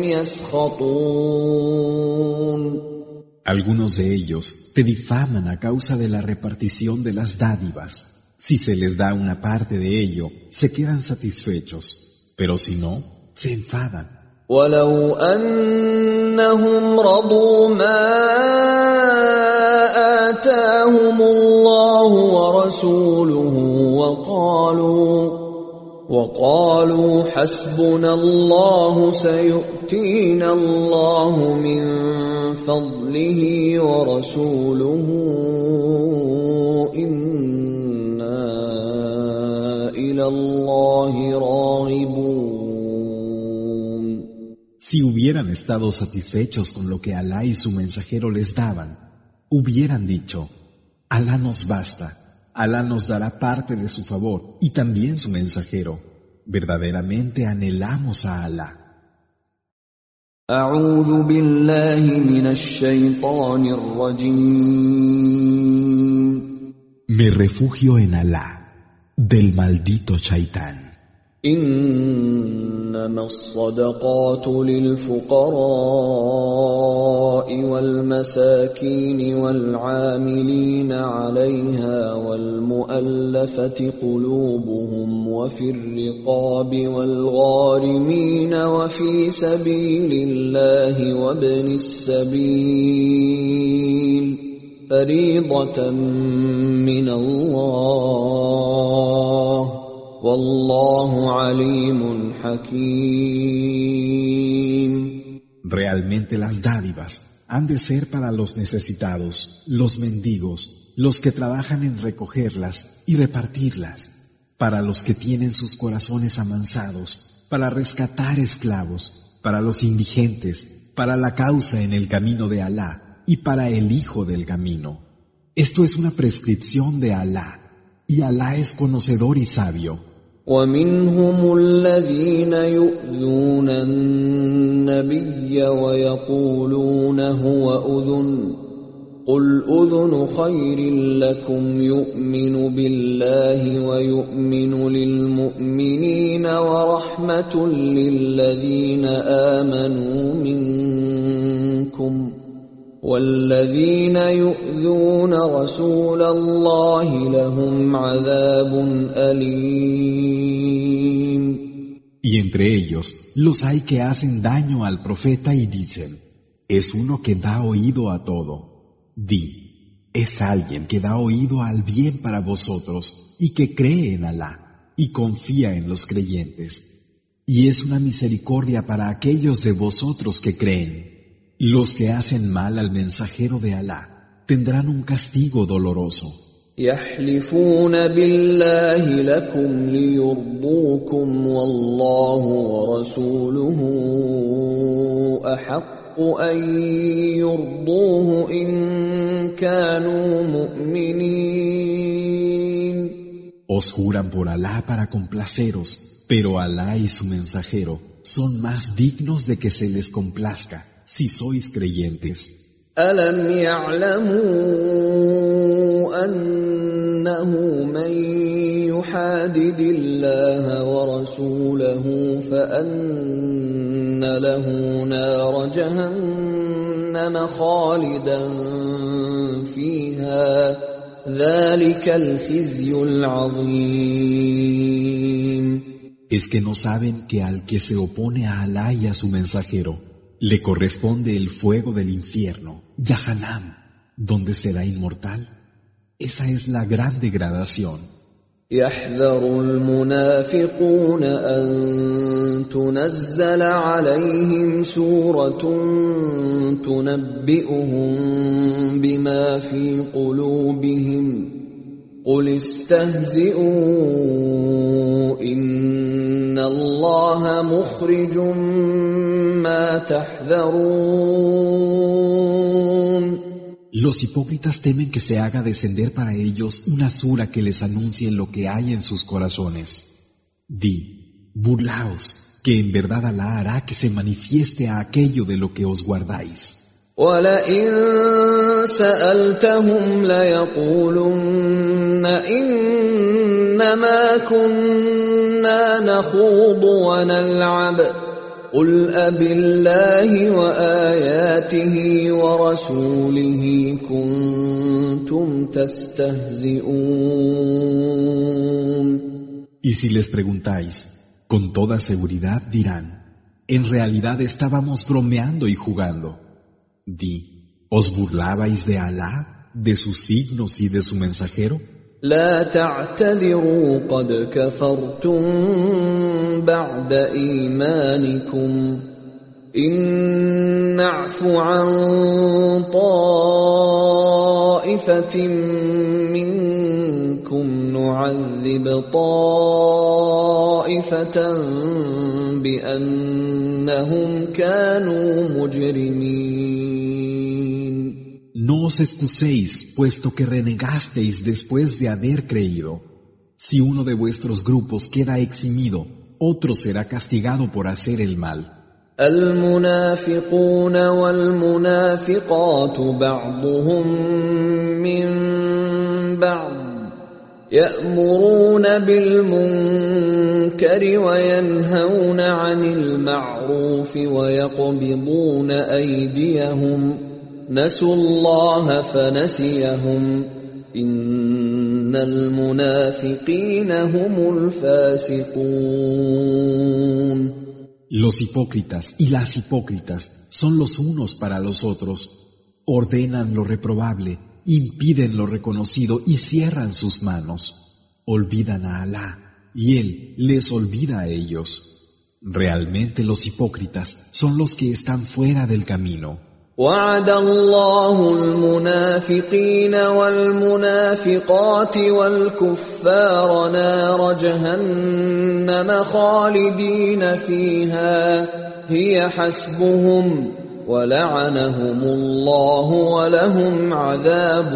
يسخطون. Algunos de ellos te difaman a causa de la repartición de las dádivas. Si se les da una parte de ello, se quedan satisfechos, pero si no, se enfadan. ولو أنهم رضوا ما آتاهم الله ورسوله وقالوا حسبنا الله سيؤتينا الله من فضله ورسوله إنا إلى الله راغبون. Si hubieran estado satisfechos con lo que Alá y su mensajero les daban, hubieran dicho, Alá nos basta, Alá nos dará parte de su favor y también su mensajero. Verdaderamente anhelamos a Alá. أعوذ بالله من الشيطان الرجيم. Me refugio en Alá, del maldito Shaitán. إنما الصدقات للفقراء والمساكين والعاملين عليها والمؤلفة قلوبهم وفي الرقاب والغارمين وفي سبيل الله وابن السبيل فريضة من الله والله عليم حكيم. Realmente las dádivas han de ser para los necesitados, los mendigos, los que trabajan en recogerlas y repartirlas, para los que tienen sus corazones amansados, para rescatar esclavos, para los indigentes, para la causa en el camino de Alá y para el hijo del camino. Esto es una prescripción de Alá, y Alá es conocedor y sabio. ومنهم الذين يؤذون النبي ويقولون هو أذن قل أذن خير لكم يؤمن بالله ويؤمن للمؤمنين ورحمة للذين آمنوا منكم والذين يؤذون رسول الله لهم عذاب أليم. Y entre ellos los hay que hacen daño al profeta y dicen, es uno que da oído a todo. Di, es alguien que da oído al bien para vosotros y que cree en Alá y confía en los creyentes. Y es una misericordia para aquellos de vosotros que creen. Los que hacen mal al mensajero de Alá tendrán un castigo doloroso. يحلفون بالله لكم ليرضوكم والله ورسوله أحق أن يرضوه إن كانوا مؤمنين. Os juran por Alá para complaceros, pero Alá y su mensajero son más dignos de que se les complazca si sois creyentes. ألم يعلموا أنه من يحادد الله ورسوله فأن له نار جهنم خالدا فيها ذلك الخزي العظيم. Es que no saben que al que se opone a Alá y a su mensajero le corresponde el fuego del infierno, Yahanam, donde será inmortal. Esa es la gran degradación. يحذر المنافقون أن تنزل عليهم سورة تنبئهم بما في قلوبهم قل استهزئوا إن الله مخرج ما تحذرون. Los hipócritas temen que se haga descender para ellos una sura que les anuncie lo que hay en sus corazones. Di, burlaos, que en verdad Alá hará que se manifieste a aquello de lo que os guardáis. وَلَئِن سَأَلْتَهُمْ لَيَقُولُنَّ إِنَّمَا كُنَّا نَخُوضُ وَنَلْعَبُ قُلْ أَبِاللَّهِ وَآيَاتِهِ وَرَسُولِهِ كُنتُمْ تَسْتَهْزِئُونَ. Y si les preguntáis, con toda seguridad dirán, en realidad estábamos bromeando y jugando. Di, ¿os burlabais de Alá, de sus signos y de su mensajero? لا تعتذروا قد كفرتم بعد إيمانكم إن نعف عن طائفة منكم نعذب طائفة بأنهم كانوا مجرمين. No os excuséis, puesto que renegasteis después de haber creído. Si uno de vuestros grupos queda eximido, otro será castigado por hacer el mal. المنافقون والمنافقات بعضهم من بعض يأمرون بالمنكر وينهون عن المعروف ويقبضون أيديهم نسوا الله فنسيهم إن المنافقين هم الفاسقون. Los hipócritas y las hipócritas son los unos para los otros, ordenan lo reprobable, impiden lo reconocido y cierran sus manos, olvidan a Alá y Él les olvida a ellos. Realmente los hipócritas son los que están fuera del camino. وعد الله المنافقين والمنافقات والكفار نار جهنم خالدين فيها هي حسبهم ولعنهم الله ولهم عذاب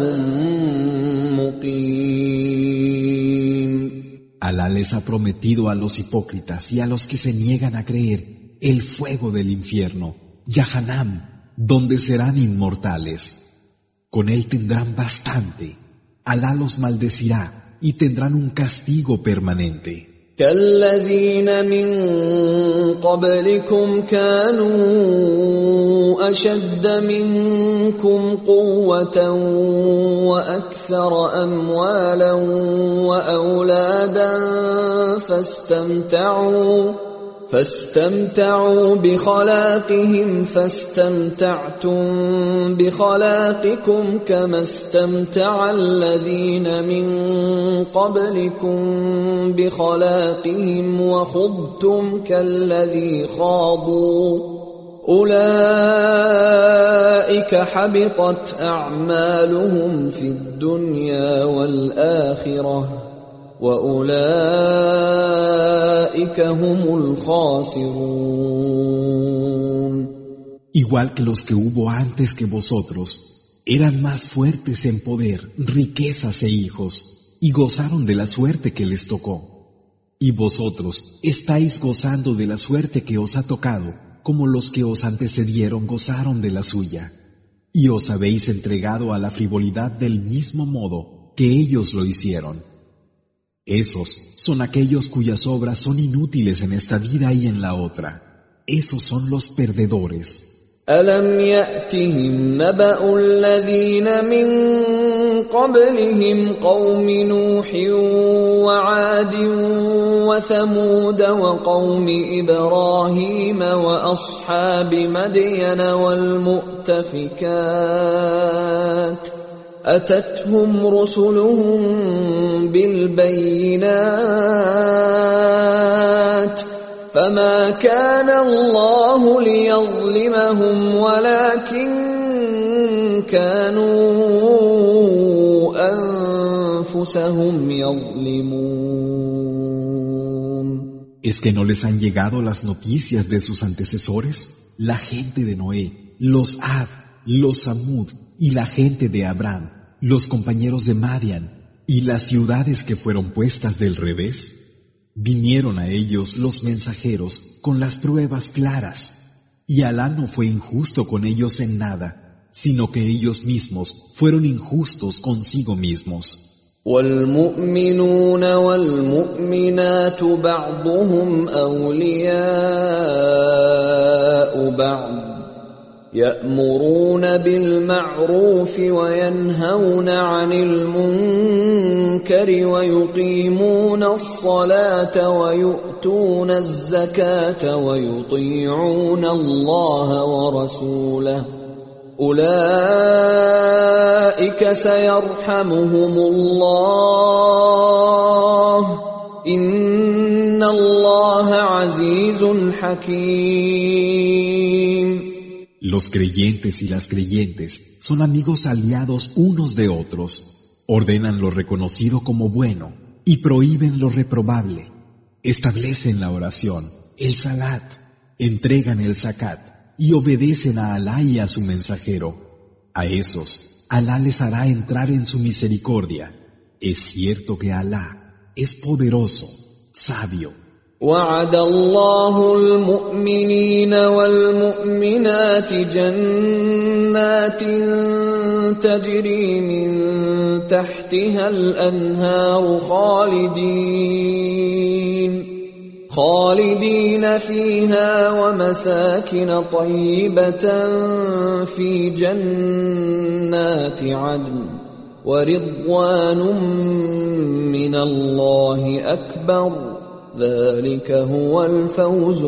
مقيم. Alá les ha prometido a los hipócritas y a los que se niegan a creer el fuego del infierno, Yahanam, donde serán inmortales. Con él tendrán bastante. Alá los maldecirá y tendrán un castigo permanente. كالذين من قبلكم كانوا أشد منكم قوة وأكثر أموالا وأولادا فاستمتعوا بخلاقهم فاستمتعتم بخلاقكم كما استمتع الذين من قبلكم بخلاقهم وخضتم كالذي خاضوا أولئك حبطت أعمالهم في الدنيا والآخرة وَأُولَئِكَ هُمُ الْخَاسِرُونَ. Igual que los que hubo antes que vosotros, eran más fuertes en poder, riquezas e hijos, y gozaron de la suerte que les tocó. Y vosotros estáis gozando de la suerte que os ha tocado, como los que os antecedieron gozaron de la suya. Y os habéis entregado a la frivolidad del mismo modo que ellos lo hicieron. Esos son aquellos cuyas obras son inútiles en esta vida y en la otra. Esos son los perdedores. أَلَمْ يَأْتِهِمْ نَبَأُ الَّذِينَ مِنْ قَبْلِهِمْ قَوْمِ نُوحٍ وَعَادٍ وَثَمُودَ وَقَوْمِ إِبْرَاهِيمَ وَأَصْحَابِ مَدْيَنَ وَالْمُؤْتَفِكَاتِ أتتهم رسلهم بالبينات فما كان الله ليظلمهم ولكن كانوا أنفسهم يظلمون. ¿Es que no les han llegado las noticias de sus antecesores? La gente de Noé, los Ad, los Samud y la gente de Abraham, los compañeros de Madian y las ciudades que fueron puestas del revés. Vinieron a ellos los mensajeros con las pruebas claras, y Alá no fue injusto con ellos en nada, sino que ellos mismos fueron injustos consigo mismos. وَالْمُؤْمِنُونَ وَالْمُؤْمِنَاتُ بَعْضُهُمْ أَوْلِيَاءُ بَعْضٍ يأمرون بالمعروف وينهون عن المنكر ويقيمون الصلاة ويؤتون الزكاة ويطيعون الله ورسوله أولئك سيرحمهم الله إن الله عزيز حكيم. Los creyentes y las creyentes son amigos aliados unos de otros, ordenan lo reconocido como bueno y prohíben lo reprobable, establecen la oración, el salat, entregan el zakat y obedecen a Alá y a su mensajero. A esos, Alá les hará entrar en su misericordia. Es cierto que Alá es poderoso, sabio. وعد الله المؤمنين والمؤمنات جنات تجري من تحتها الأنهار خالدين فيها ومساكن طيبة في جنات عدن ورضوان من الله أكبر ذلك هو الفوز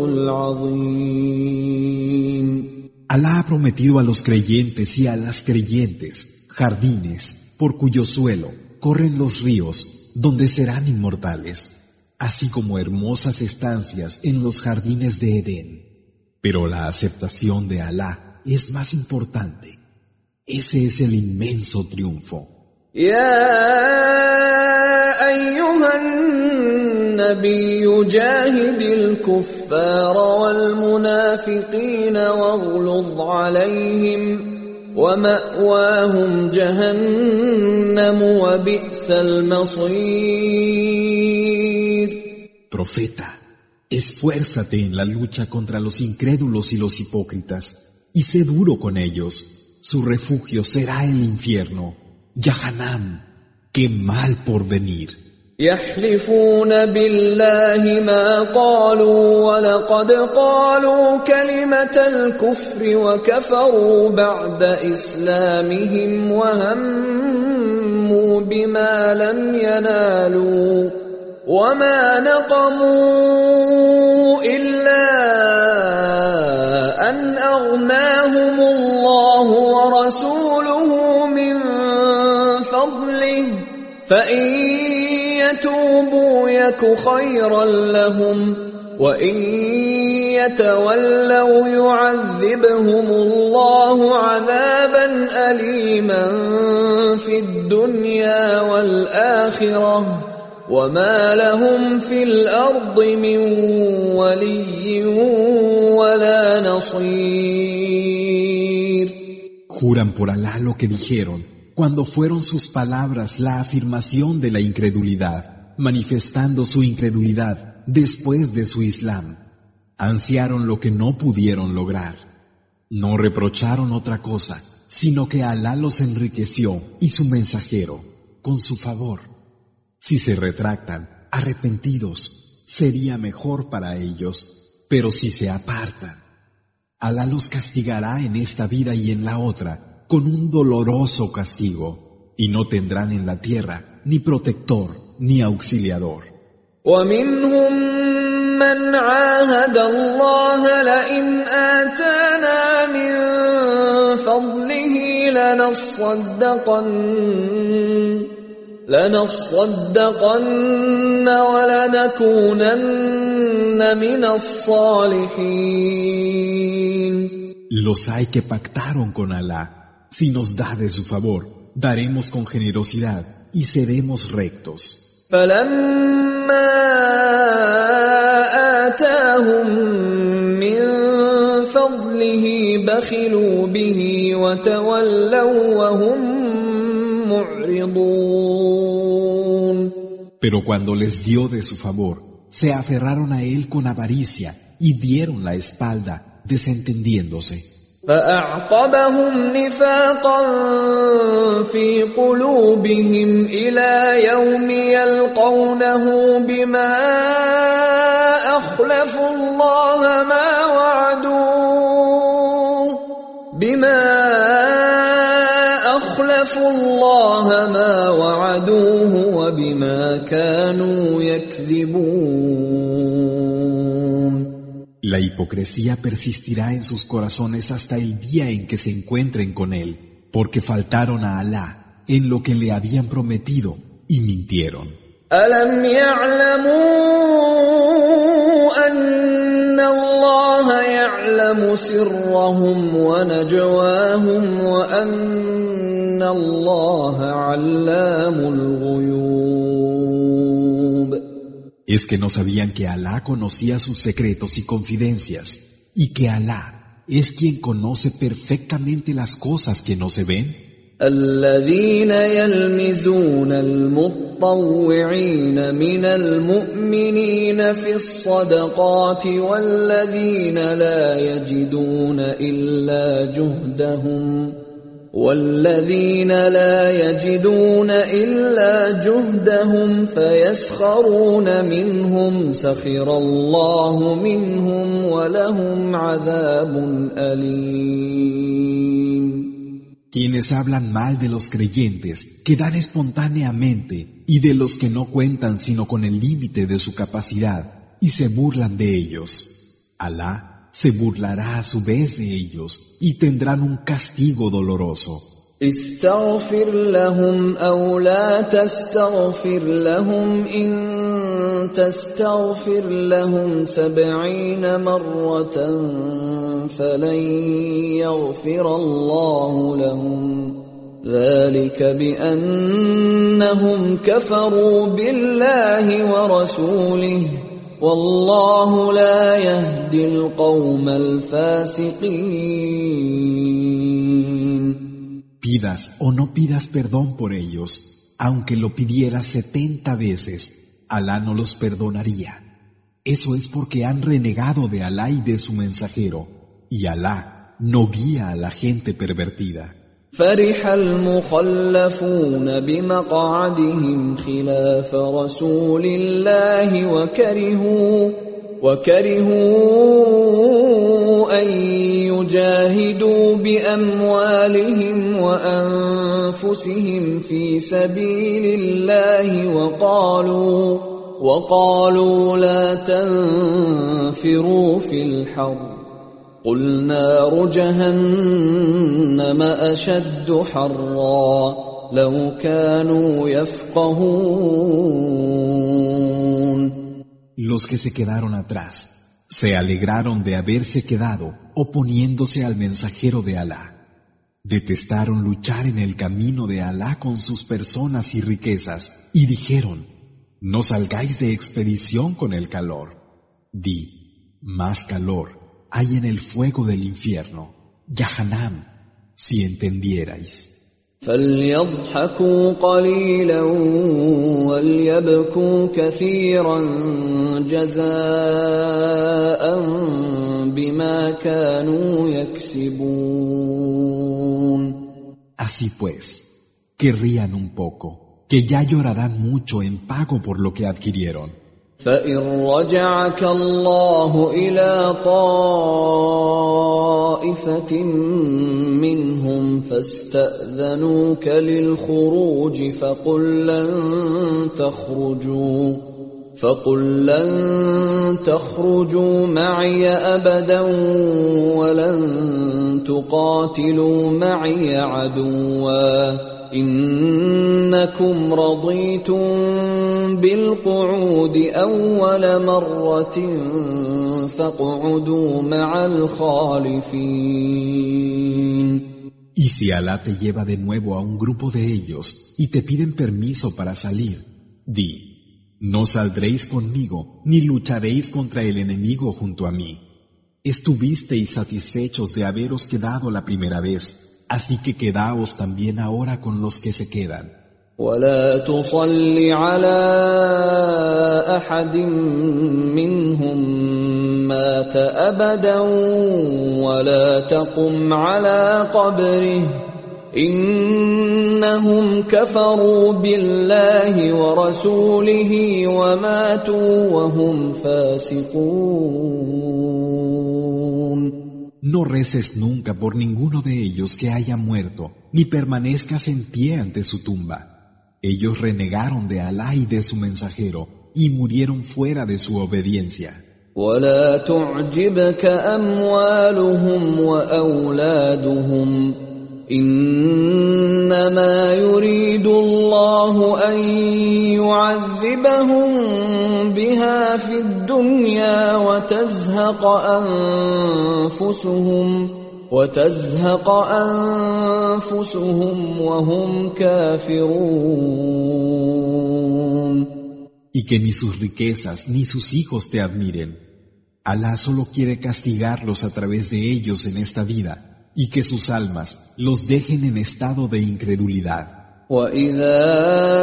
العظيم. Alá ha prometido a los creyentes y a las creyentes jardines por cuyo suelo corren los ríos donde serán inmortales, así como hermosas estancias en los jardines de Edén. Pero la aceptación de Alá es más importante. Ese es el inmenso triunfo. النبي جاهد الكفار والمنافقين واغلظ عليهم ومأواهم جهنم وبئس المصير. Profeta, esfuérzate en la lucha contra los incrédulos y los hipócritas y sé duro con ellos. Su refugio será el infierno. Yahanam, qué mal porvenir. يحلفون بالله ما قالوا ولقد قالوا كلمة الكفر وكفروا بعد إسلامهم وهموا بما لم ينالوا وما نقموا إلا فإن يتوبوا يك خيرا لهم وإن يتولوا يعذبهم الله عذابا أليما في الدنيا والآخرة وما لهم في الأرض من ولي ولا نصير. Juran por Alá lo que dijeron cuando fueron sus palabras la afirmación de la incredulidad, manifestando su incredulidad después de su Islam. Ansiaron lo que no pudieron lograr. No reprocharon otra cosa, sino que Alá los enriqueció y su mensajero con su favor. Si se retractan, arrepentidos, sería mejor para ellos, pero si se apartan, Alá los castigará en esta vida y en la otra con un doloroso castigo, y no tendrán en la tierra ni protector ni auxiliador. ومنهم من عاهد الله لئن آتانا من فضله لنصدقن ولنكونن من الصالحين. Los hay que pactaron con Alá. Si nos da de su favor, daremos con generosidad y seremos rectos. فلما آتاهم من فضله بخلوا به وتولوا وهم معرضون. Pero cuando les dio de su favor, se aferraron a él con avaricia y dieron la espalda, desentendiéndose. فأعقبهم نفاقا في قلوبهم إلى يوم يلقونه بما أخلفوا الله ما وعدوه وبما كانوا يكذبون. La hipocresía persistirá en sus corazones hasta el día en que se encuentren con él, porque faltaron a Alá en lo que le habían prometido y mintieron. أَلَمْ يَعْلَمُوا أَنَّ اللَّهَ يَعْلَمُ سِرَّهُمْ وَنَجْوَاهُمْ وَأَنَّ اللَّهَ عَلَّامُ الْغُيُوبِ. Es que no sabían que Alá conocía sus secretos y confidencias, y que Alá es quien conoce perfectamente las cosas que no se ven. الذين يلمزون المطوعين من المؤمنين في الصدقات والذين لا يجدون إلا جهدهم فيسخرون منهم سخر الله منهم ولهم عذاب أليم. Quienes hablan mal de los creyentes, que dan espontáneamente, y de los que no cuentan sino con el límite de su capacidad, y se burlan de ellos. Alá se burlará a su vez de ellos, y tendrán un castigo doloroso. استغفر لهم أو لا تستغفر لهم إن تستغفر لهم 70 مرة فلن يغفر الله لهم ذلك بأنهم كفروا بالله ورسوله والله لا يهدي القوم الفاسقين. Pidas o no pidas perdón por ellos, aunque lo pidieras 70 veces, Alá no los perdonaría. Eso es porque han renegado de Alá y de su mensajero, y Alá no guía a la gente pervertida. فرح المخلفون بمقعدهم خلاف رسول الله وكرهوا أن يجاهدوا بأموالهم وأنفسهم في سبيل الله وقالوا لا تنفروا في الحر قل نار جهنم أشد حرا لو كانوا يفقهون. Los que se quedaron atrás se alegraron de haberse quedado oponiéndose al mensajero de Alá. Detestaron luchar en el camino de Alá con sus personas y riquezas y dijeron: no salgáis de expedición con el calor. Di: más calor hay en el fuego del infierno, Yahanam, si entendierais. فليضحكوا قليلا وليبكوا كثيرا جزاء بما كانوا يكسبون. Así pues, que rían un poco, que ya llorarán mucho en pago por lo que adquirieron. فإن رجعك الله إلى طائفة منهم فاستأذنوك للخروج فقل لن تخرجوا معي أبدا ولن تقاتلوا معي عدوا إنكم رضيتم بالقعود أول مرة فاقعدوا مع الخالفين. Y si Alá te lleva de nuevo a un grupo de ellos y te piden permiso para salir, di: no saldréis conmigo ni lucharéis contra el enemigo junto a mí. Estuvisteis satisfechos de haberos quedado la primera vez. Así que quedaos también ahora con los que se quedan. ولا تصل على أحد منهم مات أبدا ولا تقم على قبره إنهم كفروا بالله ورسوله وماتوا وهم فاسقون. No reces nunca por ninguno de ellos que haya muerto, ni permanezcas en pie ante su tumba. Ellos renegaron de Alá y de su mensajero, y murieron fuera de su obediencia. ولا تعجبك أموالهم وأولادهم إنما يريد الله أن يعذبهم بها في الدنيا وتزهق أنفسهم وهم كافرون. Y que ni sus riquezas ni sus hijos te admiren. Alá solo quiere castigarlos a través de ellos en esta vida, y que sus almas los dejen en estado de incredulidad. وَإِذَا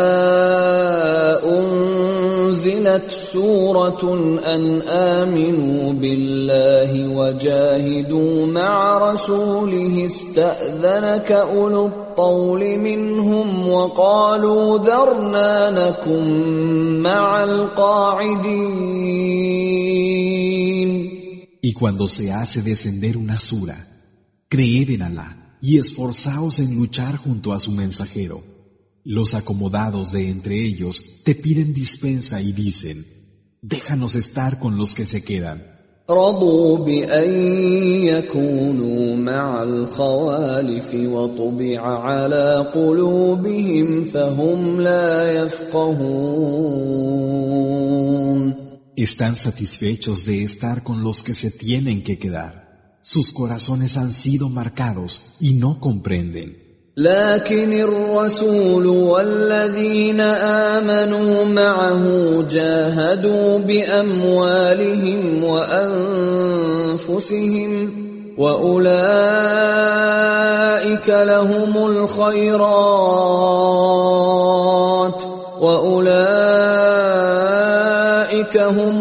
أُنزِلَتْ سُورَةٌ أَنْ آمِنُوا بِاللَّهِ وَجَاهِدُوا مَعَ رَسُولِهِ اسْتَأْذَنَكَ أُولُو الطَّوْلِ مِنْهُمْ وَقَالُوا ذَرْنَا نَكُن مَعَ الْقَاعِدِينَ. Y cuando se hace descender una sura, creed en Alá y esforzaos en luchar junto a su mensajero. Los acomodados de entre ellos te piden dispensa y dicen: déjanos estar con los que se quedan. رضوا بأن يكونوا مع الخوالف وطبع على قلوبهم فهم لا يفقهون. Están satisfechos de estar con los que se tienen que quedar. Sus corazones han sido marcados y no comprenden. لكن الرسول والذين آمنوا معه جاهدوا بأموالهم وأنفسهم وأولئك لهم الخيرات وأولئك هم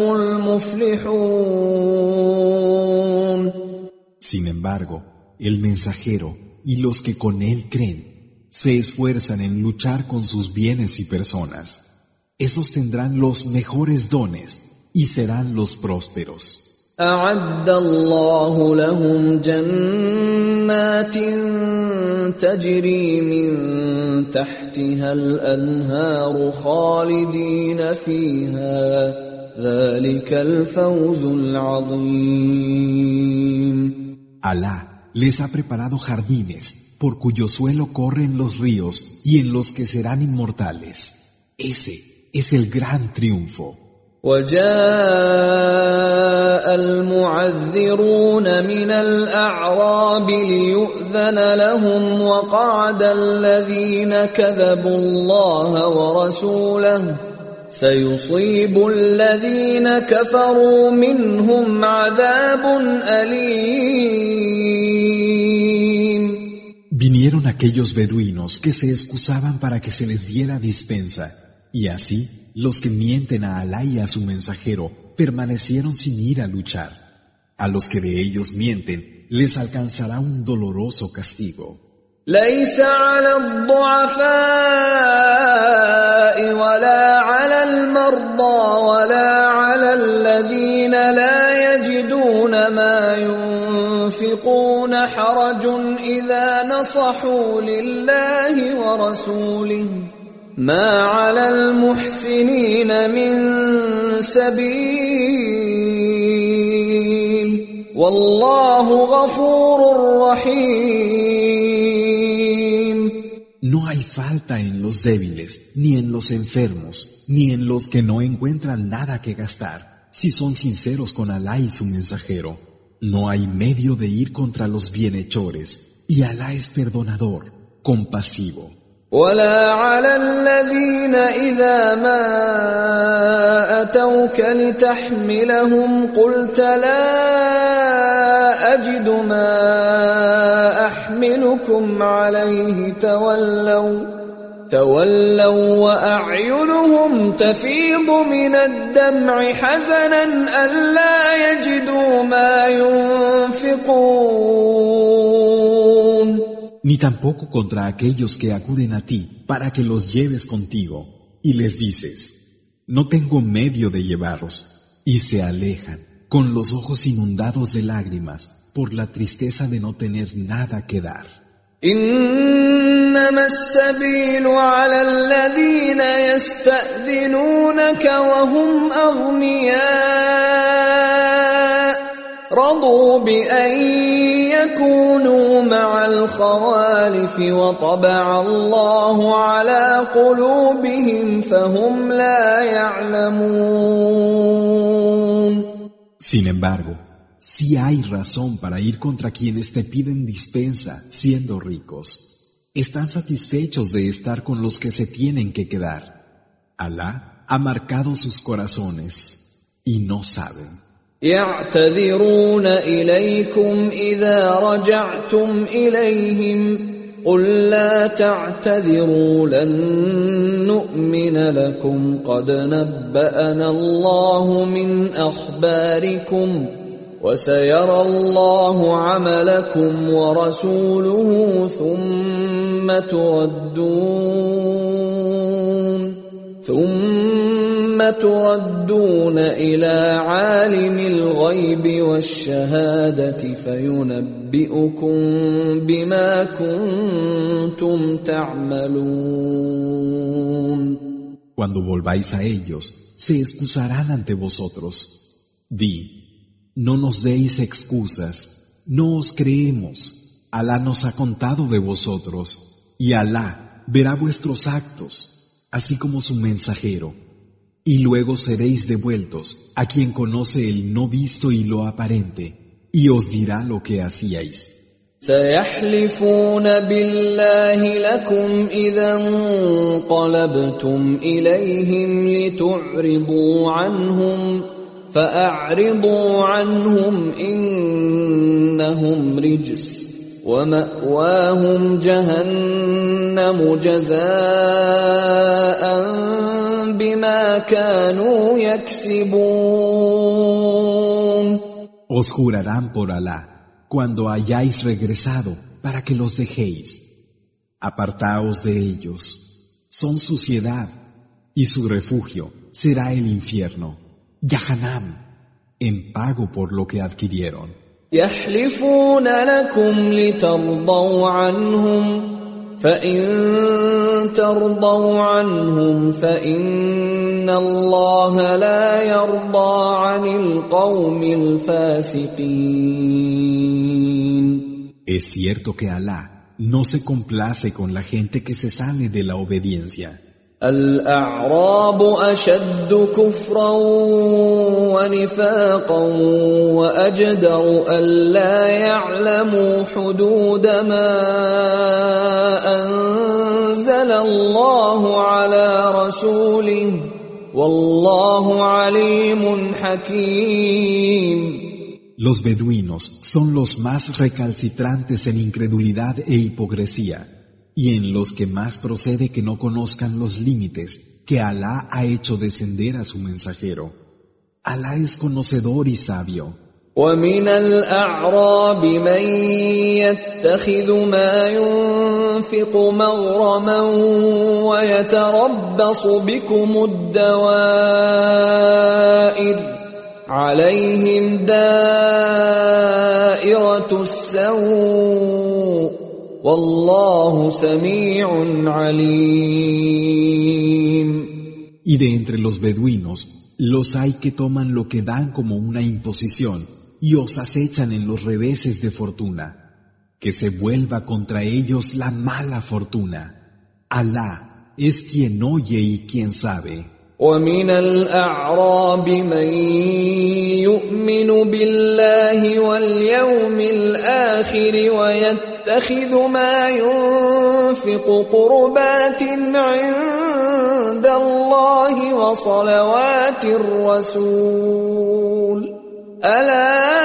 المفلحون. Sin embargo, el mensajero y los que con él creen se esfuerzan en luchar con sus bienes y personas. Esos tendrán los mejores dones y serán los prósperos. أعد الله لهم جنات تجري من تحتها الأنهار خالدين فيها ذلك الفوز العظيم. Alá les ha preparado jardines por cuyo suelo corren los ríos y en los que serán inmortales. Ese es el gran triunfo. وجاء المعذرون من الأعراب ليؤذن لهم وقعد الذين كذبوا الله ورسوله سيصيب الذين كفروا منهم عذاب أليم. Vinieron aquellos beduinos que se excusaban para que se les diera dispensa, y así los que mienten a Alá y a su mensajero permanecieron sin ir a luchar. A los que de ellos mienten les alcanzará un doloroso castigo. ليس على الضعفاء ولا على المرضى ولا على الذين لا يجدون ما ينفقون حرج إذا نصحوا لله ورسوله ما على المحسنين من سبيل والله غفور رحيم. No hay falta en los débiles, ni en los enfermos, ni en los que no encuentran nada que gastar, si son sinceros con Alá y su mensajero. No hay medio de ir contra los bienhechores, y Alá es perdonador, compasivo. ولا على الذين إذا ما أتوك لتحملهم قلت لا أجد ما أحملكم عليه تولوا وأعينهم تفيض من الدمع حزنا ألا يجدوا ما ينفقون. Ni tampoco contra aquellos que acuden a ti para que los lleves contigo, y les dices, no tengo medio de llevarlos, y se alejan, con los ojos inundados de lágrimas, por la tristeza de no tener nada que dar. إنما السبيل على الذين يستأذنونك وهم أغنياء رضوا بأن يكونوا مع الخوالف وطبع الله على قلوبهم فهم لا يعلمون. Sin embargo, sí hay razón para ir contra quienes te piden dispensa siendo ricos. Están satisfechos de estar con los que se tienen que quedar. Alá ha marcado sus corazones y no saben. يعتذرون إليكم إذا رجعتم إليهم قل لا تعتذروا لن نؤمن لكم قد نبأنا الله من أخباركم وسيرى الله عملكم ورسوله ثم تردون إلى عالم الغيب والشهادة فينبئكم بما كنتم تعملون. Cuando volváis a ellos, se excusarán ante vosotros. Di, no nos deis excusas, no os creemos. Alá nos ha contado de vosotros, y Alá verá vuestros actos, así como su mensajero. Y luego seréis devueltos a quien conoce el no visto y lo aparente, y os dirá lo que hacíais. سيحلفون بالله لكم إذا انقلبتم إليهم لتعرضوا عنهم فأعرضوا عنهم إنهم رجس ومأواهم جهنم جزاء بما كانوا يكسبون. Os jurarán por Alá cuando hayáis regresado para que los dejéis. Apartaos de ellos. Son suciedad y su refugio será el infierno. Yahanam, en pago por lo que adquirieron. يحلفون لكم لترضوا عنهم فإن ترضوا عنهم فإن الله لا يرضى عن القوم الفاسقين. Es cierto que Alá no se complace con la gente que se sale de la obediencia. الأعراب أشد كفرا ونفاقا وأجدر ألا يعلموا حدود ما أنزل الله على رسوله والله عليم حكيم. Los beduinos son los más recalcitrantes en incredulidad e hipocresía, y en los que más procede que no conozcan los límites que Alá ha hecho descender a su mensajero. Alá es conocedor y sabio. ومن الأعراب من يتخذ ما ينفق مغرما ويتربص بكم الدوائر عليهم دائرة السوء والله سميع عليم. Y de entre los beduinos, los hay que toman lo que dan como una imposición y os acechan en los reveses de fortuna. Que se vuelva contra ellos la mala fortuna. Alá es quien oye y quien sabe. ومن الأعراب من يؤمن بالله واليوم الآخر ويتخذ ما ينفق قربات عند الله وصلوات الرسول ألا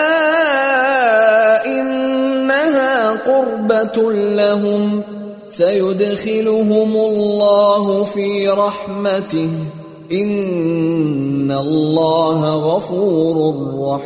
إنها قربة لهم سيدخلهم الله في رحمته إن الله غفور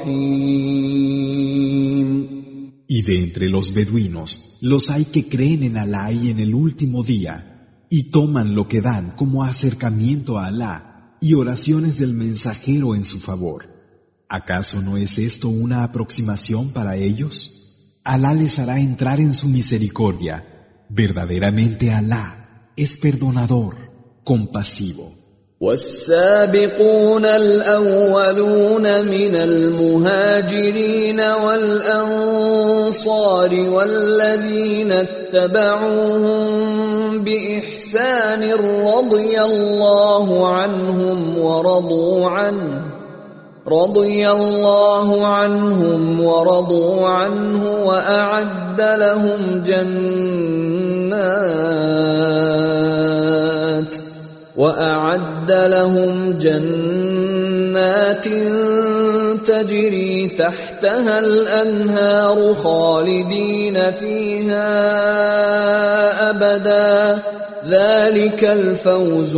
رحيم. Y de entre los beduinos, los hay que creen en Alá y en el último día, y toman lo que dan como acercamiento a Alá y oraciones del mensajero en su favor. ¿Acaso no es esto una aproximación para ellos? Alá les hará entrar en su misericordia. Verdaderamente Alá es perdonador, compasivo. والسابقون الأولون من المهاجرين والأنصار والذين اتبعوهم بإحسان رضي الله عنهم ورضوا عنه وأعد لهم جنات تجري تحتها الأنهار خالدين فيها أبدا ذلك الفوز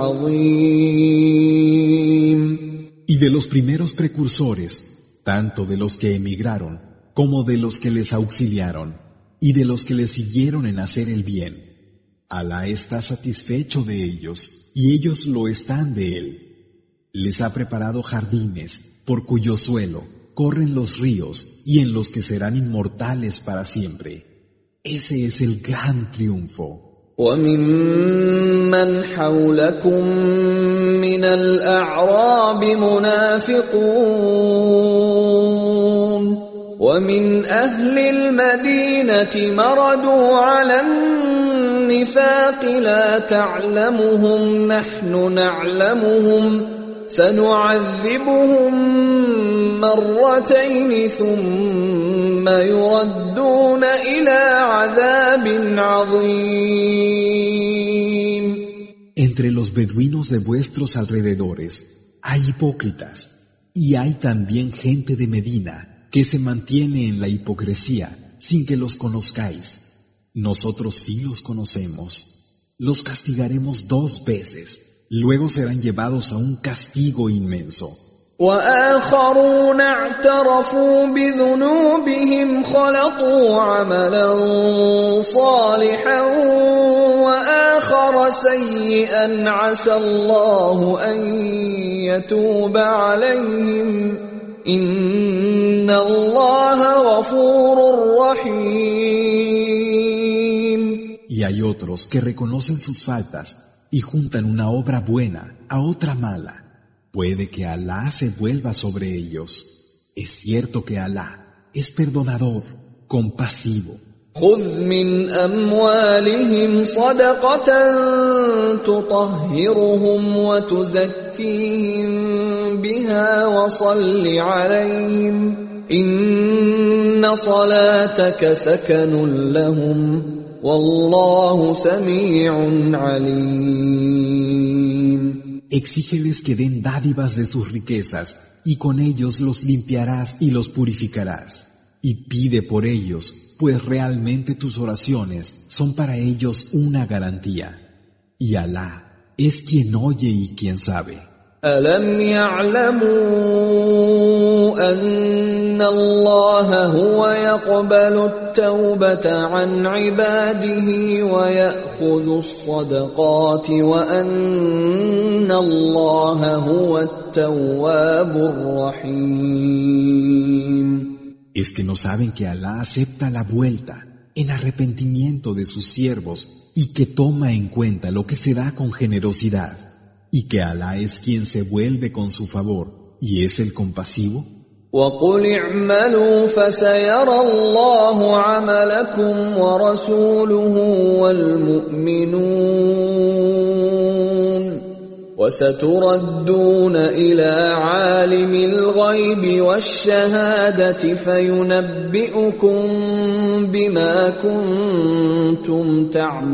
العظيم. Y de los primeros precursores, tanto de los que emigraron como de los que les auxiliaron y de los que les siguieron en hacer el bien, Alá está satisfecho de ellos y ellos lo están de él. Les ha preparado jardines por cuyo suelo corren los ríos y en los que serán inmortales para siempre. Ese es el gran triunfo. وَمِمَّنْ حَوْلَكُمْ مِنَ الْأَعْرَابِ مُنَافِقُونَ وَمِنْ أَهْلِ الْمَدِينَةِ مَرَدُوا عَلَى النِّفَاقِ لَا تَعْلَمُهُمْ نَحْنُ نَعْلَمُهُمْ سَنُعَذِّبُهُمْ مرتين ثم يردون إلى عذاب عظيم. Entre los beduinos de vuestros alrededores hay hipócritas y hay también gente de Medina que se mantiene en la hipocresía sin que los conozcáis. Nosotros sí los conocemos. Los castigaremos 2 veces, luego serán llevados a un castigo inmenso. وآخرون اعترفوا بذنوبهم خلطوا عملا صالحا وآخر سيئا عسى الله أن يتوب عليهم إن الله غفور رحيم. Y hay otros que reconocen sus faltas y juntan una obra buena a otra mala. Puede que Alá se vuelva sobre ellos. Es cierto que Alá es perdonador, compasivo. خذ من أموالهم صدقة تطهرهم وتزكيهم بها وصل عليهم إن صلاتك سكن لهم والله سميع عليم. Exígeles que den dádivas de sus riquezas, y con ellos los limpiarás y los purificarás. Y pide por ellos, pues realmente tus oraciones son para ellos una garantía. Y Alá es quien oye y quien sabe. أَلَمْ يَعْلَمُوا أَنَّ اللَّهَ هُوَ يَقْبَلُ التَّوْبَةَ عَنْ عِبَادِهِ وَيَأْخُذُ الصَّدَقَاتِ وَأَنَّ اللَّهَ هُوَ التَّوَّابُ الرَّحِيمُ. Es que no saben que Alá acepta la vuelta en arrepentimiento de sus siervos y que toma en cuenta lo que se da con generosidad, y que Alá es quien se vuelve con su favor y es el compasivo. وَقُلِ اعْمَلُوا فَسَيَرَى اللَّهُ عَمَلَكُمْ وَرَسُولُهُ وَالْمُؤْمِنُونَ وَسَتُرَدُّونَ إِلَى عَالِمِ الْغَيْبِ وَالشَّهَادَةِ فَيُنَبِّئُكُم بِمَا كُنتُمْ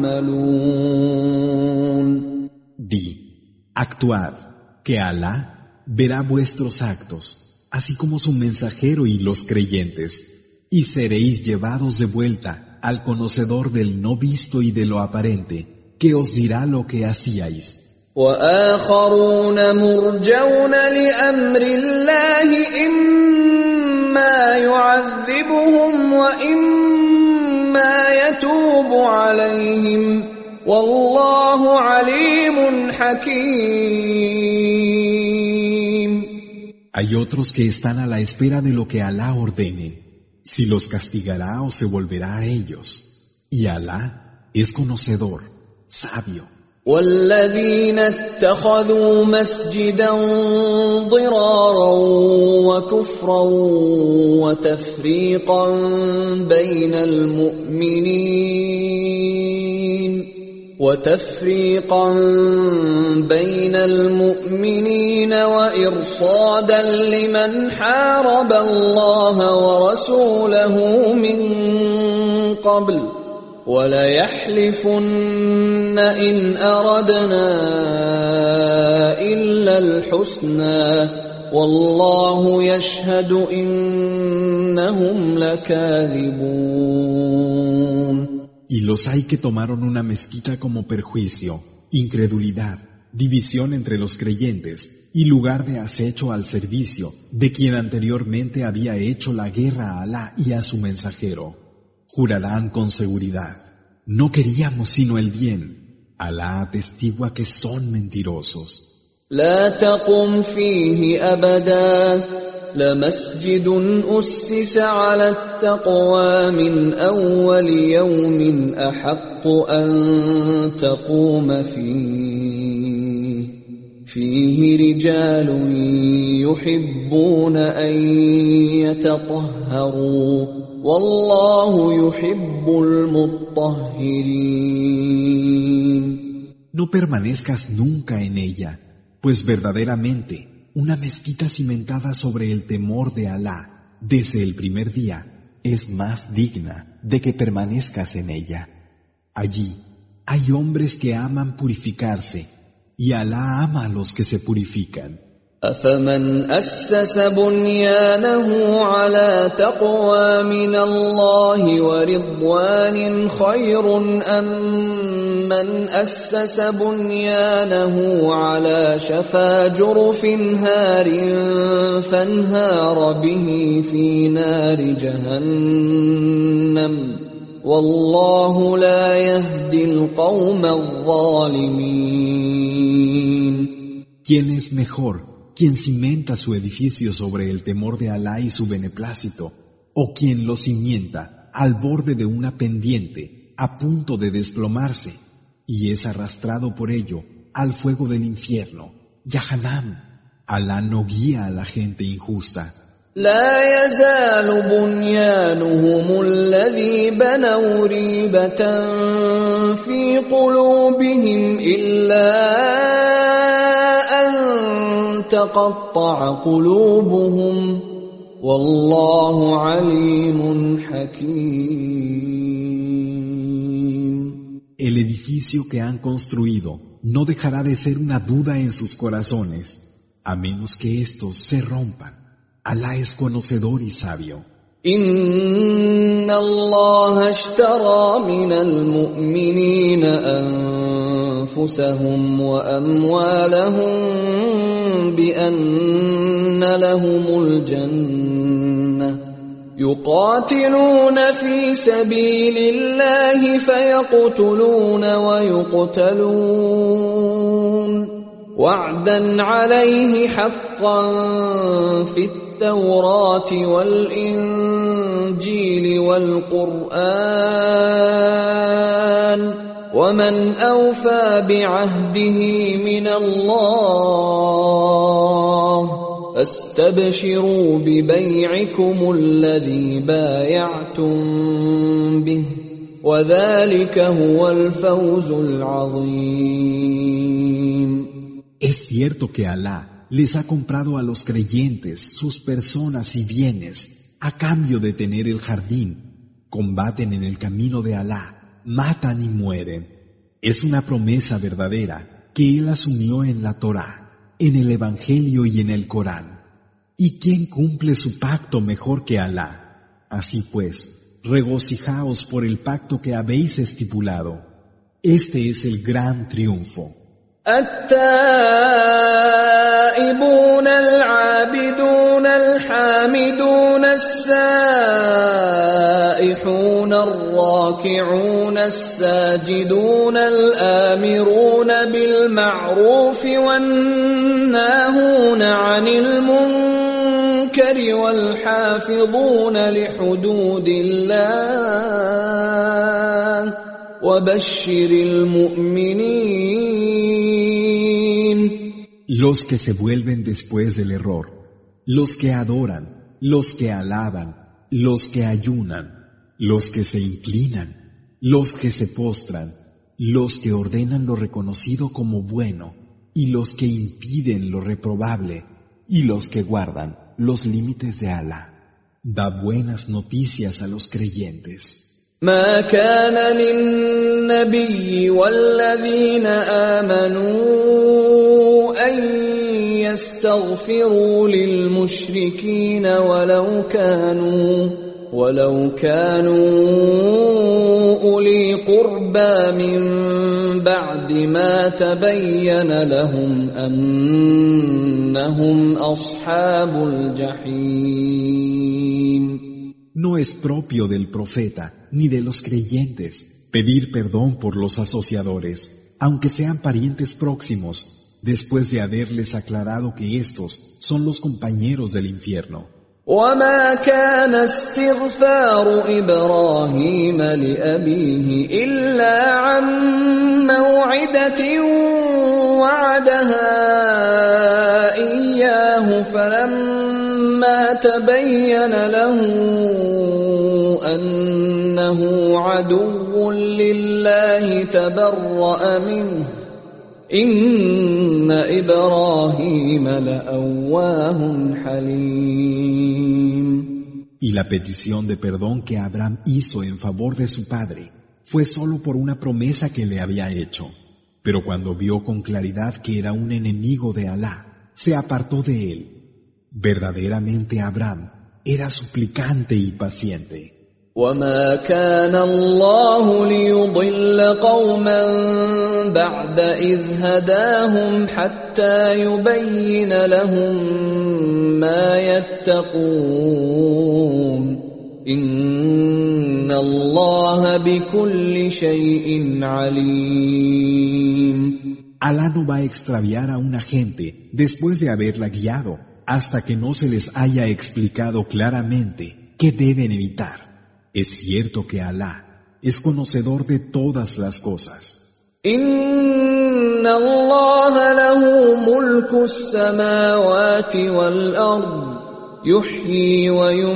تَعْمَلُونَ. Actuad, que Alá verá vuestros actos, así como su mensajero y los creyentes, y seréis llevados de vuelta al conocedor del no visto y de lo aparente, que os dirá lo que hacíais. وَآخَرُونَ مُرْجَوْنَ لِأَمْرِ اللَّهِ إِمَّا يُعَذِّبُهُمْ وَإِمَّا يَتُوبُ عَلَيْهِمْ وَاللَّهُ عَلِيمٌ حَكِيمٌ. Hay otros que están a la espera de lo que Alá ordene, si los castigará o se volverá a ellos, y Alá es conocedor, sabio. وَالَّذِينَ اتَّخَذُوا مَسْجِدًا ضِرَارًا وَكُفْرًا وَتَفْرِيقًا بَيْنَ الْمُؤْمِنِينَ وَإِرْصَادًا لِمَنْ حَارَبَ اللَّهَ وَرَسُولَهُ مِنْ قَبْلُ وَلَيَحْلِفُنَّ إِنْ أَرَدْنَا إِلَّا الْحُسْنَى وَاللَّهُ يَشْهَدُ إِنَّهُمْ لَكَاذِبُونَ. Y los hay que tomaron una mezquita como perjuicio, incredulidad, división entre los creyentes y lugar de acecho al servicio de quien anteriormente había hecho la guerra a Alá y a su mensajero. Jurarán con seguridad, no queríamos sino el bien. Alá atestigua que son mentirosos. لا تقم فيه أبدا لمسجد أسس على التقوى من أول يوم أحق أن تقوم فيه رجال يحبون أن يتطهروا والله يحب المطهرين. No permanezcas nunca en ella, pues verdaderamente una mezquita cimentada sobre el temor de Alá desde el primer día es más digna de que permanezcas en ella. Allí hay hombres que aman purificarse y Alá ama a los que se purifican. أفمن أسس بنيانه على تقوى من الله ورضوان خير أم من أسس بنيانه على شفا جرف هار فانهار به في نار جهنم والله لا يهدي القوم الظالمين. ¿Quién es mejor? ¿Quién cimenta su edificio sobre el temor de Alá y su beneplácito? ¿O quien lo cimienta al borde de una pendiente a punto de desplomarse y es arrastrado por ello al fuego del infierno? Yahannam. Alá no guía a la gente injusta. لا يزال بنيانهم الذي بنوا ريبة في قلوبهم إلا أن تقطع قلوبهم والله عليم حكيم. El edificio que han construido no dejará de ser una duda en sus corazones, a menos que estos se rompan. Alá es conocedor y sabio. إن الله اشترى من المؤمنين أنفسهم وأموالهم بأن لهم الجنة يقاتلون في سبيل الله فيقتلون ويقتلون وعدا عليه حقا في التوراة والإنجيل والقرآن ومن أوفى بعهده من الله فاستبشروا ببيعكم الذي بايعتم به وذلك هو الفوز العظيم. Es cierto que Alá les ha comprado a los creyentes sus personas y bienes a cambio de tener el jardín. Combaten en el camino de Alá, matan y mueren. Es una promesa verdadera que Él asumió en la Torá, en el Evangelio y en el Corán. ¿Y quién cumple su pacto mejor que Alá? Así pues, regocijaos por el pacto que habéis estipulado. Este es el gran triunfo. التائبون العابدون الحامدون السائحون الراكعون الساجدون الآمرون بالمعروف والناهون عن المنكر والحافظون لحدود الله وبشر المؤمنين. Los que se vuelven después del error, los que adoran, los que alaban, los que ayunan, los que se inclinan, los que se postran, los que ordenan lo reconocido como bueno y los que impiden lo reprobable y los que guardan los límites de Alá. Da buenas noticias a los creyentes. ما كان للنبي والذين آمنوا أن يستغفروا للمشركين ولو كانوا أولي قربى من بعد ما تبين لهم أنهم أصحاب الجحيم. No es propio del profeta ni de los creyentes pedir perdón por los asociadores, aunque sean parientes próximos, después de haberles aclarado que estos son los compañeros del infierno. وما كان استغفار إبراهيم لأبيه إلا عن موعدة وعدها إياه فلما تبين له أنه عدو لله تبرأ منه إن إبراهيم لأواه حليم. Y la petición de perdón que Abraham hizo en favor de su padre fue solo por una promesa que le había hecho. Pero cuando vio con claridad que era un enemigo de Alá, se apartó de él. Verdaderamente Abraham era suplicante y paciente. وما كان الله ليضل قوما بعد إذ هداهم حتى يبين لهم ما يتقون إن الله بكل شيء عليم. Alá no va a extraviar a una gente después de haberla guiado hasta que no se les haya explicado claramente qué deben evitar. Es cierto que Alá es conocedor de todas las cosas. إن الله له ملك السماوات والأرض يحيي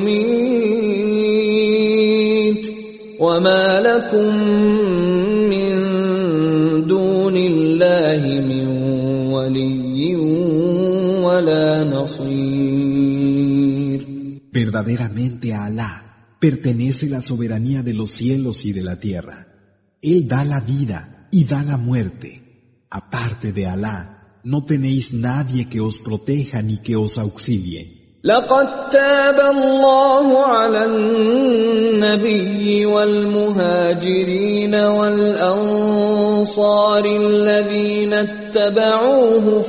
ويميت وما لكم من دون الله من ولي ولا نصير. Verdaderamente a Alá pertenece la soberanía de los cielos y de la tierra. Él da la vida y da la muerte. Aparte de Alá, no tenéis nadie que os proteja ni que os auxilie. لقد تاب الله على النبي والمهاجرين والأنصار الذين اتبعوه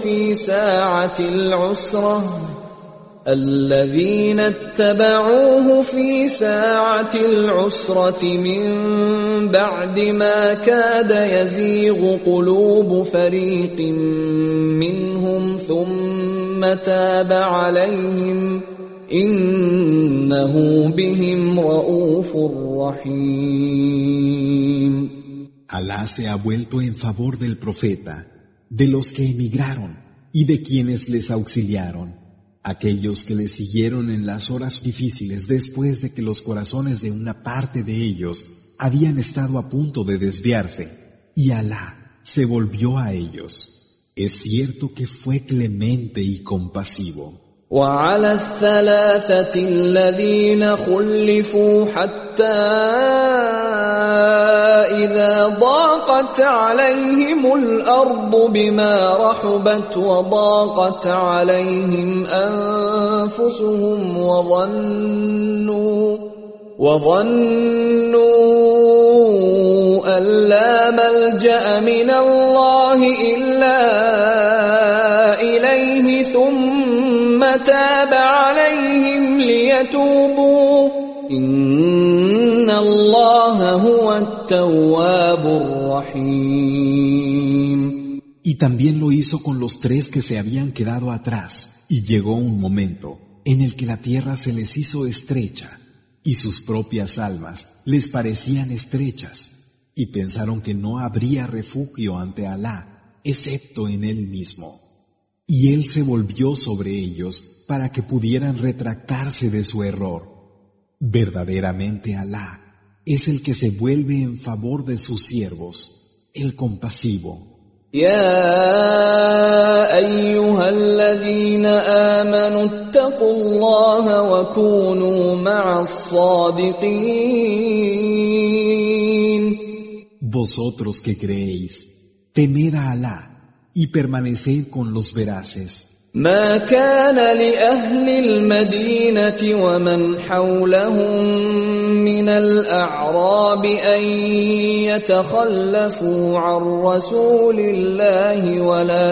في ساعة العسرة من بعد ما كاد يزيغ قلوب فريق منهم ثم تاب عليهم إنه بهم رؤوف رحيم. Alá se ha vuelto en favor del profeta, de los que emigraron y de quienes les auxiliaron, aquellos que les siguieron en las horas difíciles después de que los corazones de una parte de ellos habían estado a punto de desviarse, y Alá se volvió a ellos. Es cierto que fue clemente y compasivo. وعلى الثلاثة الذين خلفوا حتى إذا ضاقت عليهم الأرض بما رحبت وضاقت عليهم أنفسهم وظنوا أن لا ملجأ من الله إلا إليه ثم تاب عليهم ليتوبوا إن الله هو التواب الرحيم. Y también lo hizo con los tres que se habían quedado atrás, y llegó un momento en el que la tierra se les hizo estrecha, y sus propias almas les parecían estrechas, y pensaron que no habría refugio ante Alá, excepto en Él mismo. Y Él se volvió sobre ellos para que pudieran retractarse de su error. Verdaderamente Alá es el que se vuelve en favor de sus siervos, el compasivo. يا أيها الذين آمنوا اتقوا الله وكونوا مع الصادقين. Vosotros que creéis, temed a Alá y permaneced con los veraces. ما كان لأهل المدينة ومن حولهم من الأعراب أن يتخلفوا عن رسول الله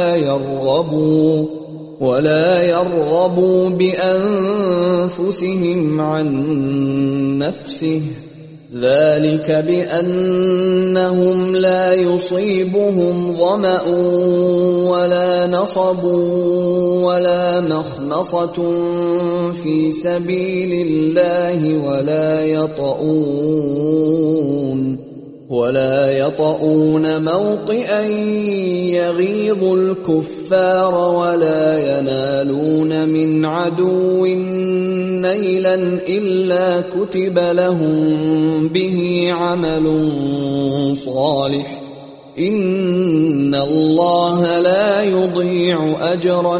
ولا يرغبوا بأنفسهم عن نفسه ذلك بأنهم لا يصيبهم ظمأ ولا نصب ولا مخمصة في سبيل الله ولا يطؤون موطئا يغيظ الكفار ولا ينالون من عدو نيلا إلا كتب لهم به عمل صالح إن الله لا يضيع أجر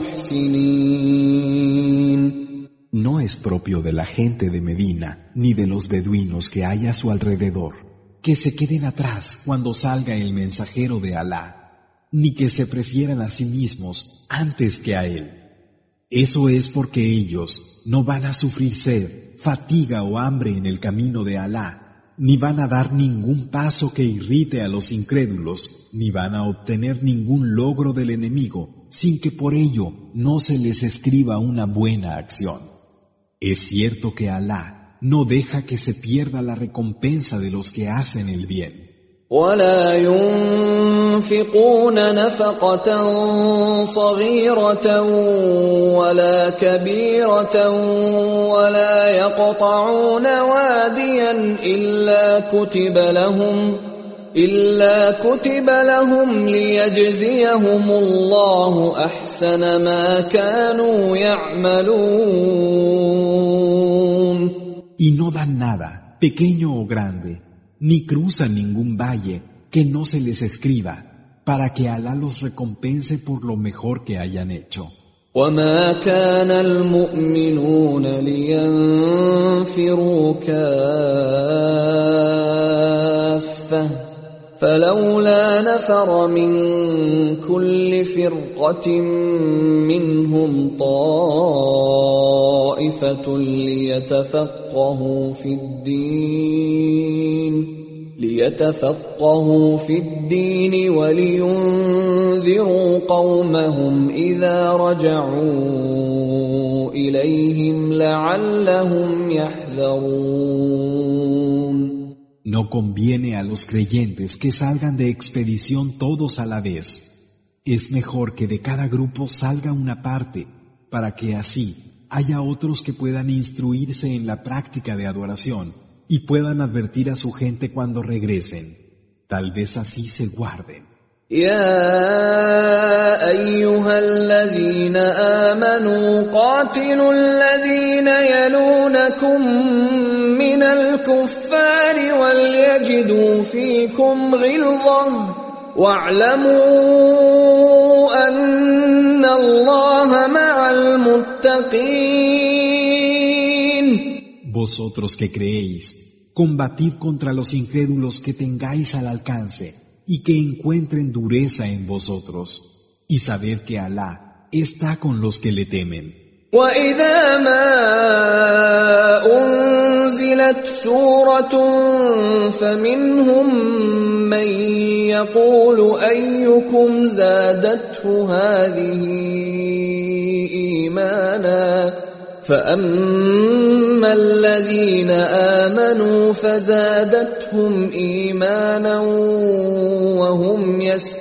المحسنين. No es propio de la gente de Medina ni de los beduinos que hay a su alrededor que se queden atrás cuando salga el mensajero de Alá, ni que se prefieran a sí mismos antes que a él. Eso es porque ellos no van a sufrir sed, fatiga o hambre en el camino de Alá, ni van a dar ningún paso que irrite a los incrédulos, ni van a obtener ningún logro del enemigo, sin que por ello no se les escriba una buena acción. Es cierto que Alá no deja que se pierda la recompensa de los que hacen el bien. ولا ينفقون نفقة صغيرة ولا كبيرة ولا يقطعون واديا إلا إلا كتب لهم ليجزيهم الله أحسن ما كانوا يعملون. Y no dan nada, pequeño o grande, ni cruzan ningún valle que no se les escriba, para que Alá los recompense por lo mejor que hayan hecho. وما كان المؤمنون لينفروا كافة فلولا نفر من كل فرقة منهم طائفة ليتفقهوا في الدين ولينذروا قومهم إذا رجعوا إليهم لعلهم يحذرون. No conviene a los creyentes que salgan de expedición todos a la vez. Es mejor que de cada grupo salga una parte, para que así haya otros que puedan instruirse en la práctica de adoración y puedan advertir a su gente cuando regresen. Tal vez así se guarden. يا أيها الذين آمنوا قاتلوا الذين يلونكم من الكفار وليجدوا فيكم غلظة واعلموا أن الله مع المتقين. Vosotros que creéis, combatid contra los incrédulos que tengáis al alcance y que encuentren dureza en vosotros, y sabed que Alá está con los que le temen. وَإِذَا مَا أُنزِلَتْ سُورَةٌ فَمِنْهُم مَّن يَقُولُ أَيُّكُمْ زَادَتْهُ هَٰذِهِ إِيمَانًا فَأَمَّا الَّذِينَ آمَنُوا فَزَادَتْهُمْ إِيمَانًا وَهُمْ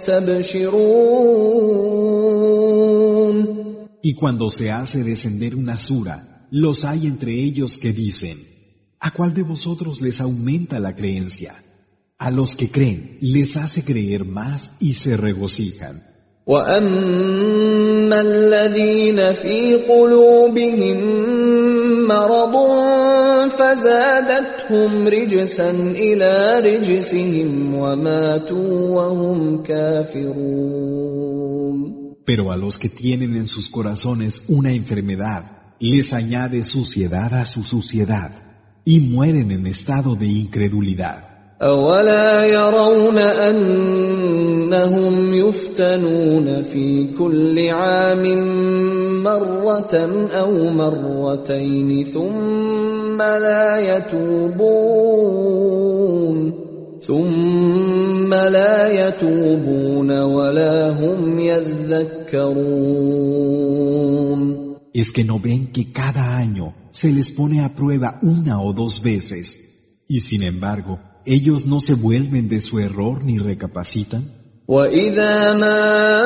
يَسْتَبْشِرُونَ. Y cuando se hace descender una sura, los hay entre ellos que dicen: ¿a cuál de vosotros les aumenta la creencia? A los que creen les hace creer más y se regocijan. وَأَمَّا الَّذِينَ فِي قُلُوبِهِم مَّرَضٌ فَزَادَتْهُمْ رِجْسًا إِلَىٰ رِجْسِهِمْ وَمَاتُوا وَهُمْ كَافِرُونَ. Pero a los que tienen en sus corazones una enfermedad, les añade suciedad a su suciedad, y mueren en estado de incredulidad. أَوَلَا يَرَوْنَ أَنَّهُمْ يُفْتَنُونَ فِي كُلِّ عَامٍ مَّرَّةً أَوْ مَرَّتَيْنِ ثُمَّ لَا يَتُوبُونَ وَلَا هُمْ يَذَّكَّرُونَ. ¿Es que no ven que cada año se les pone a prueba una o dos veces, y sin embargo ellos no se vuelven de su error ni recapacitan? وَإِذَا مَا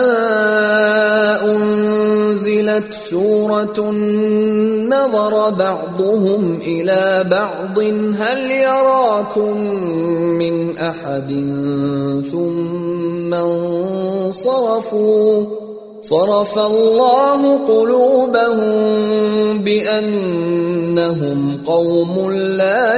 أُنزِلَتْ سُورَةٌ نَظَرَ بَعْضُهُمْ إِلَى بَعْضٍ هَلْ يَرَاكُم مِّنْ أَحَدٍ ثُمَّ انصَرَفُوا صَرَفَ اللَّهُ قُلُوبَهُم بِأَنَّهُمْ قَوْمٌ لَّا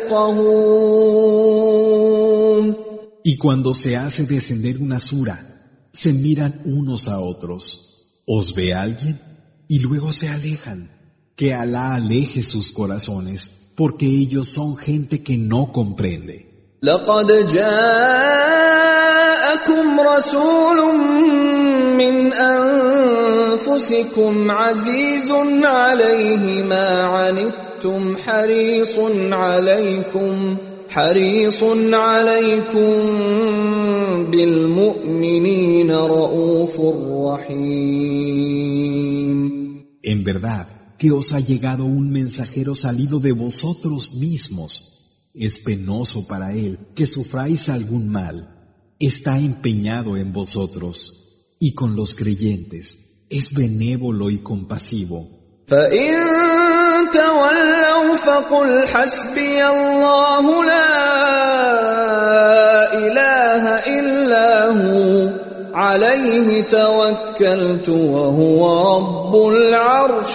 يَفْقَهُونَ. Y cuando se hace descender una sura, se miran unos a otros. ¿Os ve alguien? Y luego se alejan. Que Alá aleje sus corazones, porque ellos son gente que no comprende. لَقَدْ جَاءَكُمْ رَسُولٌ مِّنْ أَنفُسِكُمْ عَزِيزٌ عَلَيْهِ مَا عَنِتُّمْ حريص عليكم بالمؤمنين رؤوف رحيم. En verdad que os ha llegado un mensajero salido de vosotros mismos. Es penoso para él que sufráis algún mal. Está empeñado en vosotros. Y con los creyentes es benévolo y compasivo. فَإِن تَوَلَّوْا فَقُلْ حَسْبِيَ اللَّهُ لَا إله إلا هو عليه توكلت وهو رب العرش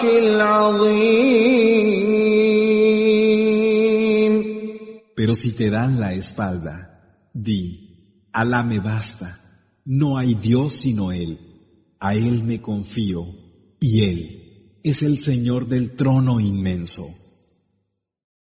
العظيم. Pero si te dan la espalda, di, Alá me basta, no hay Dios sino Él, a Él me confío, y Él es el Señor del trono inmenso.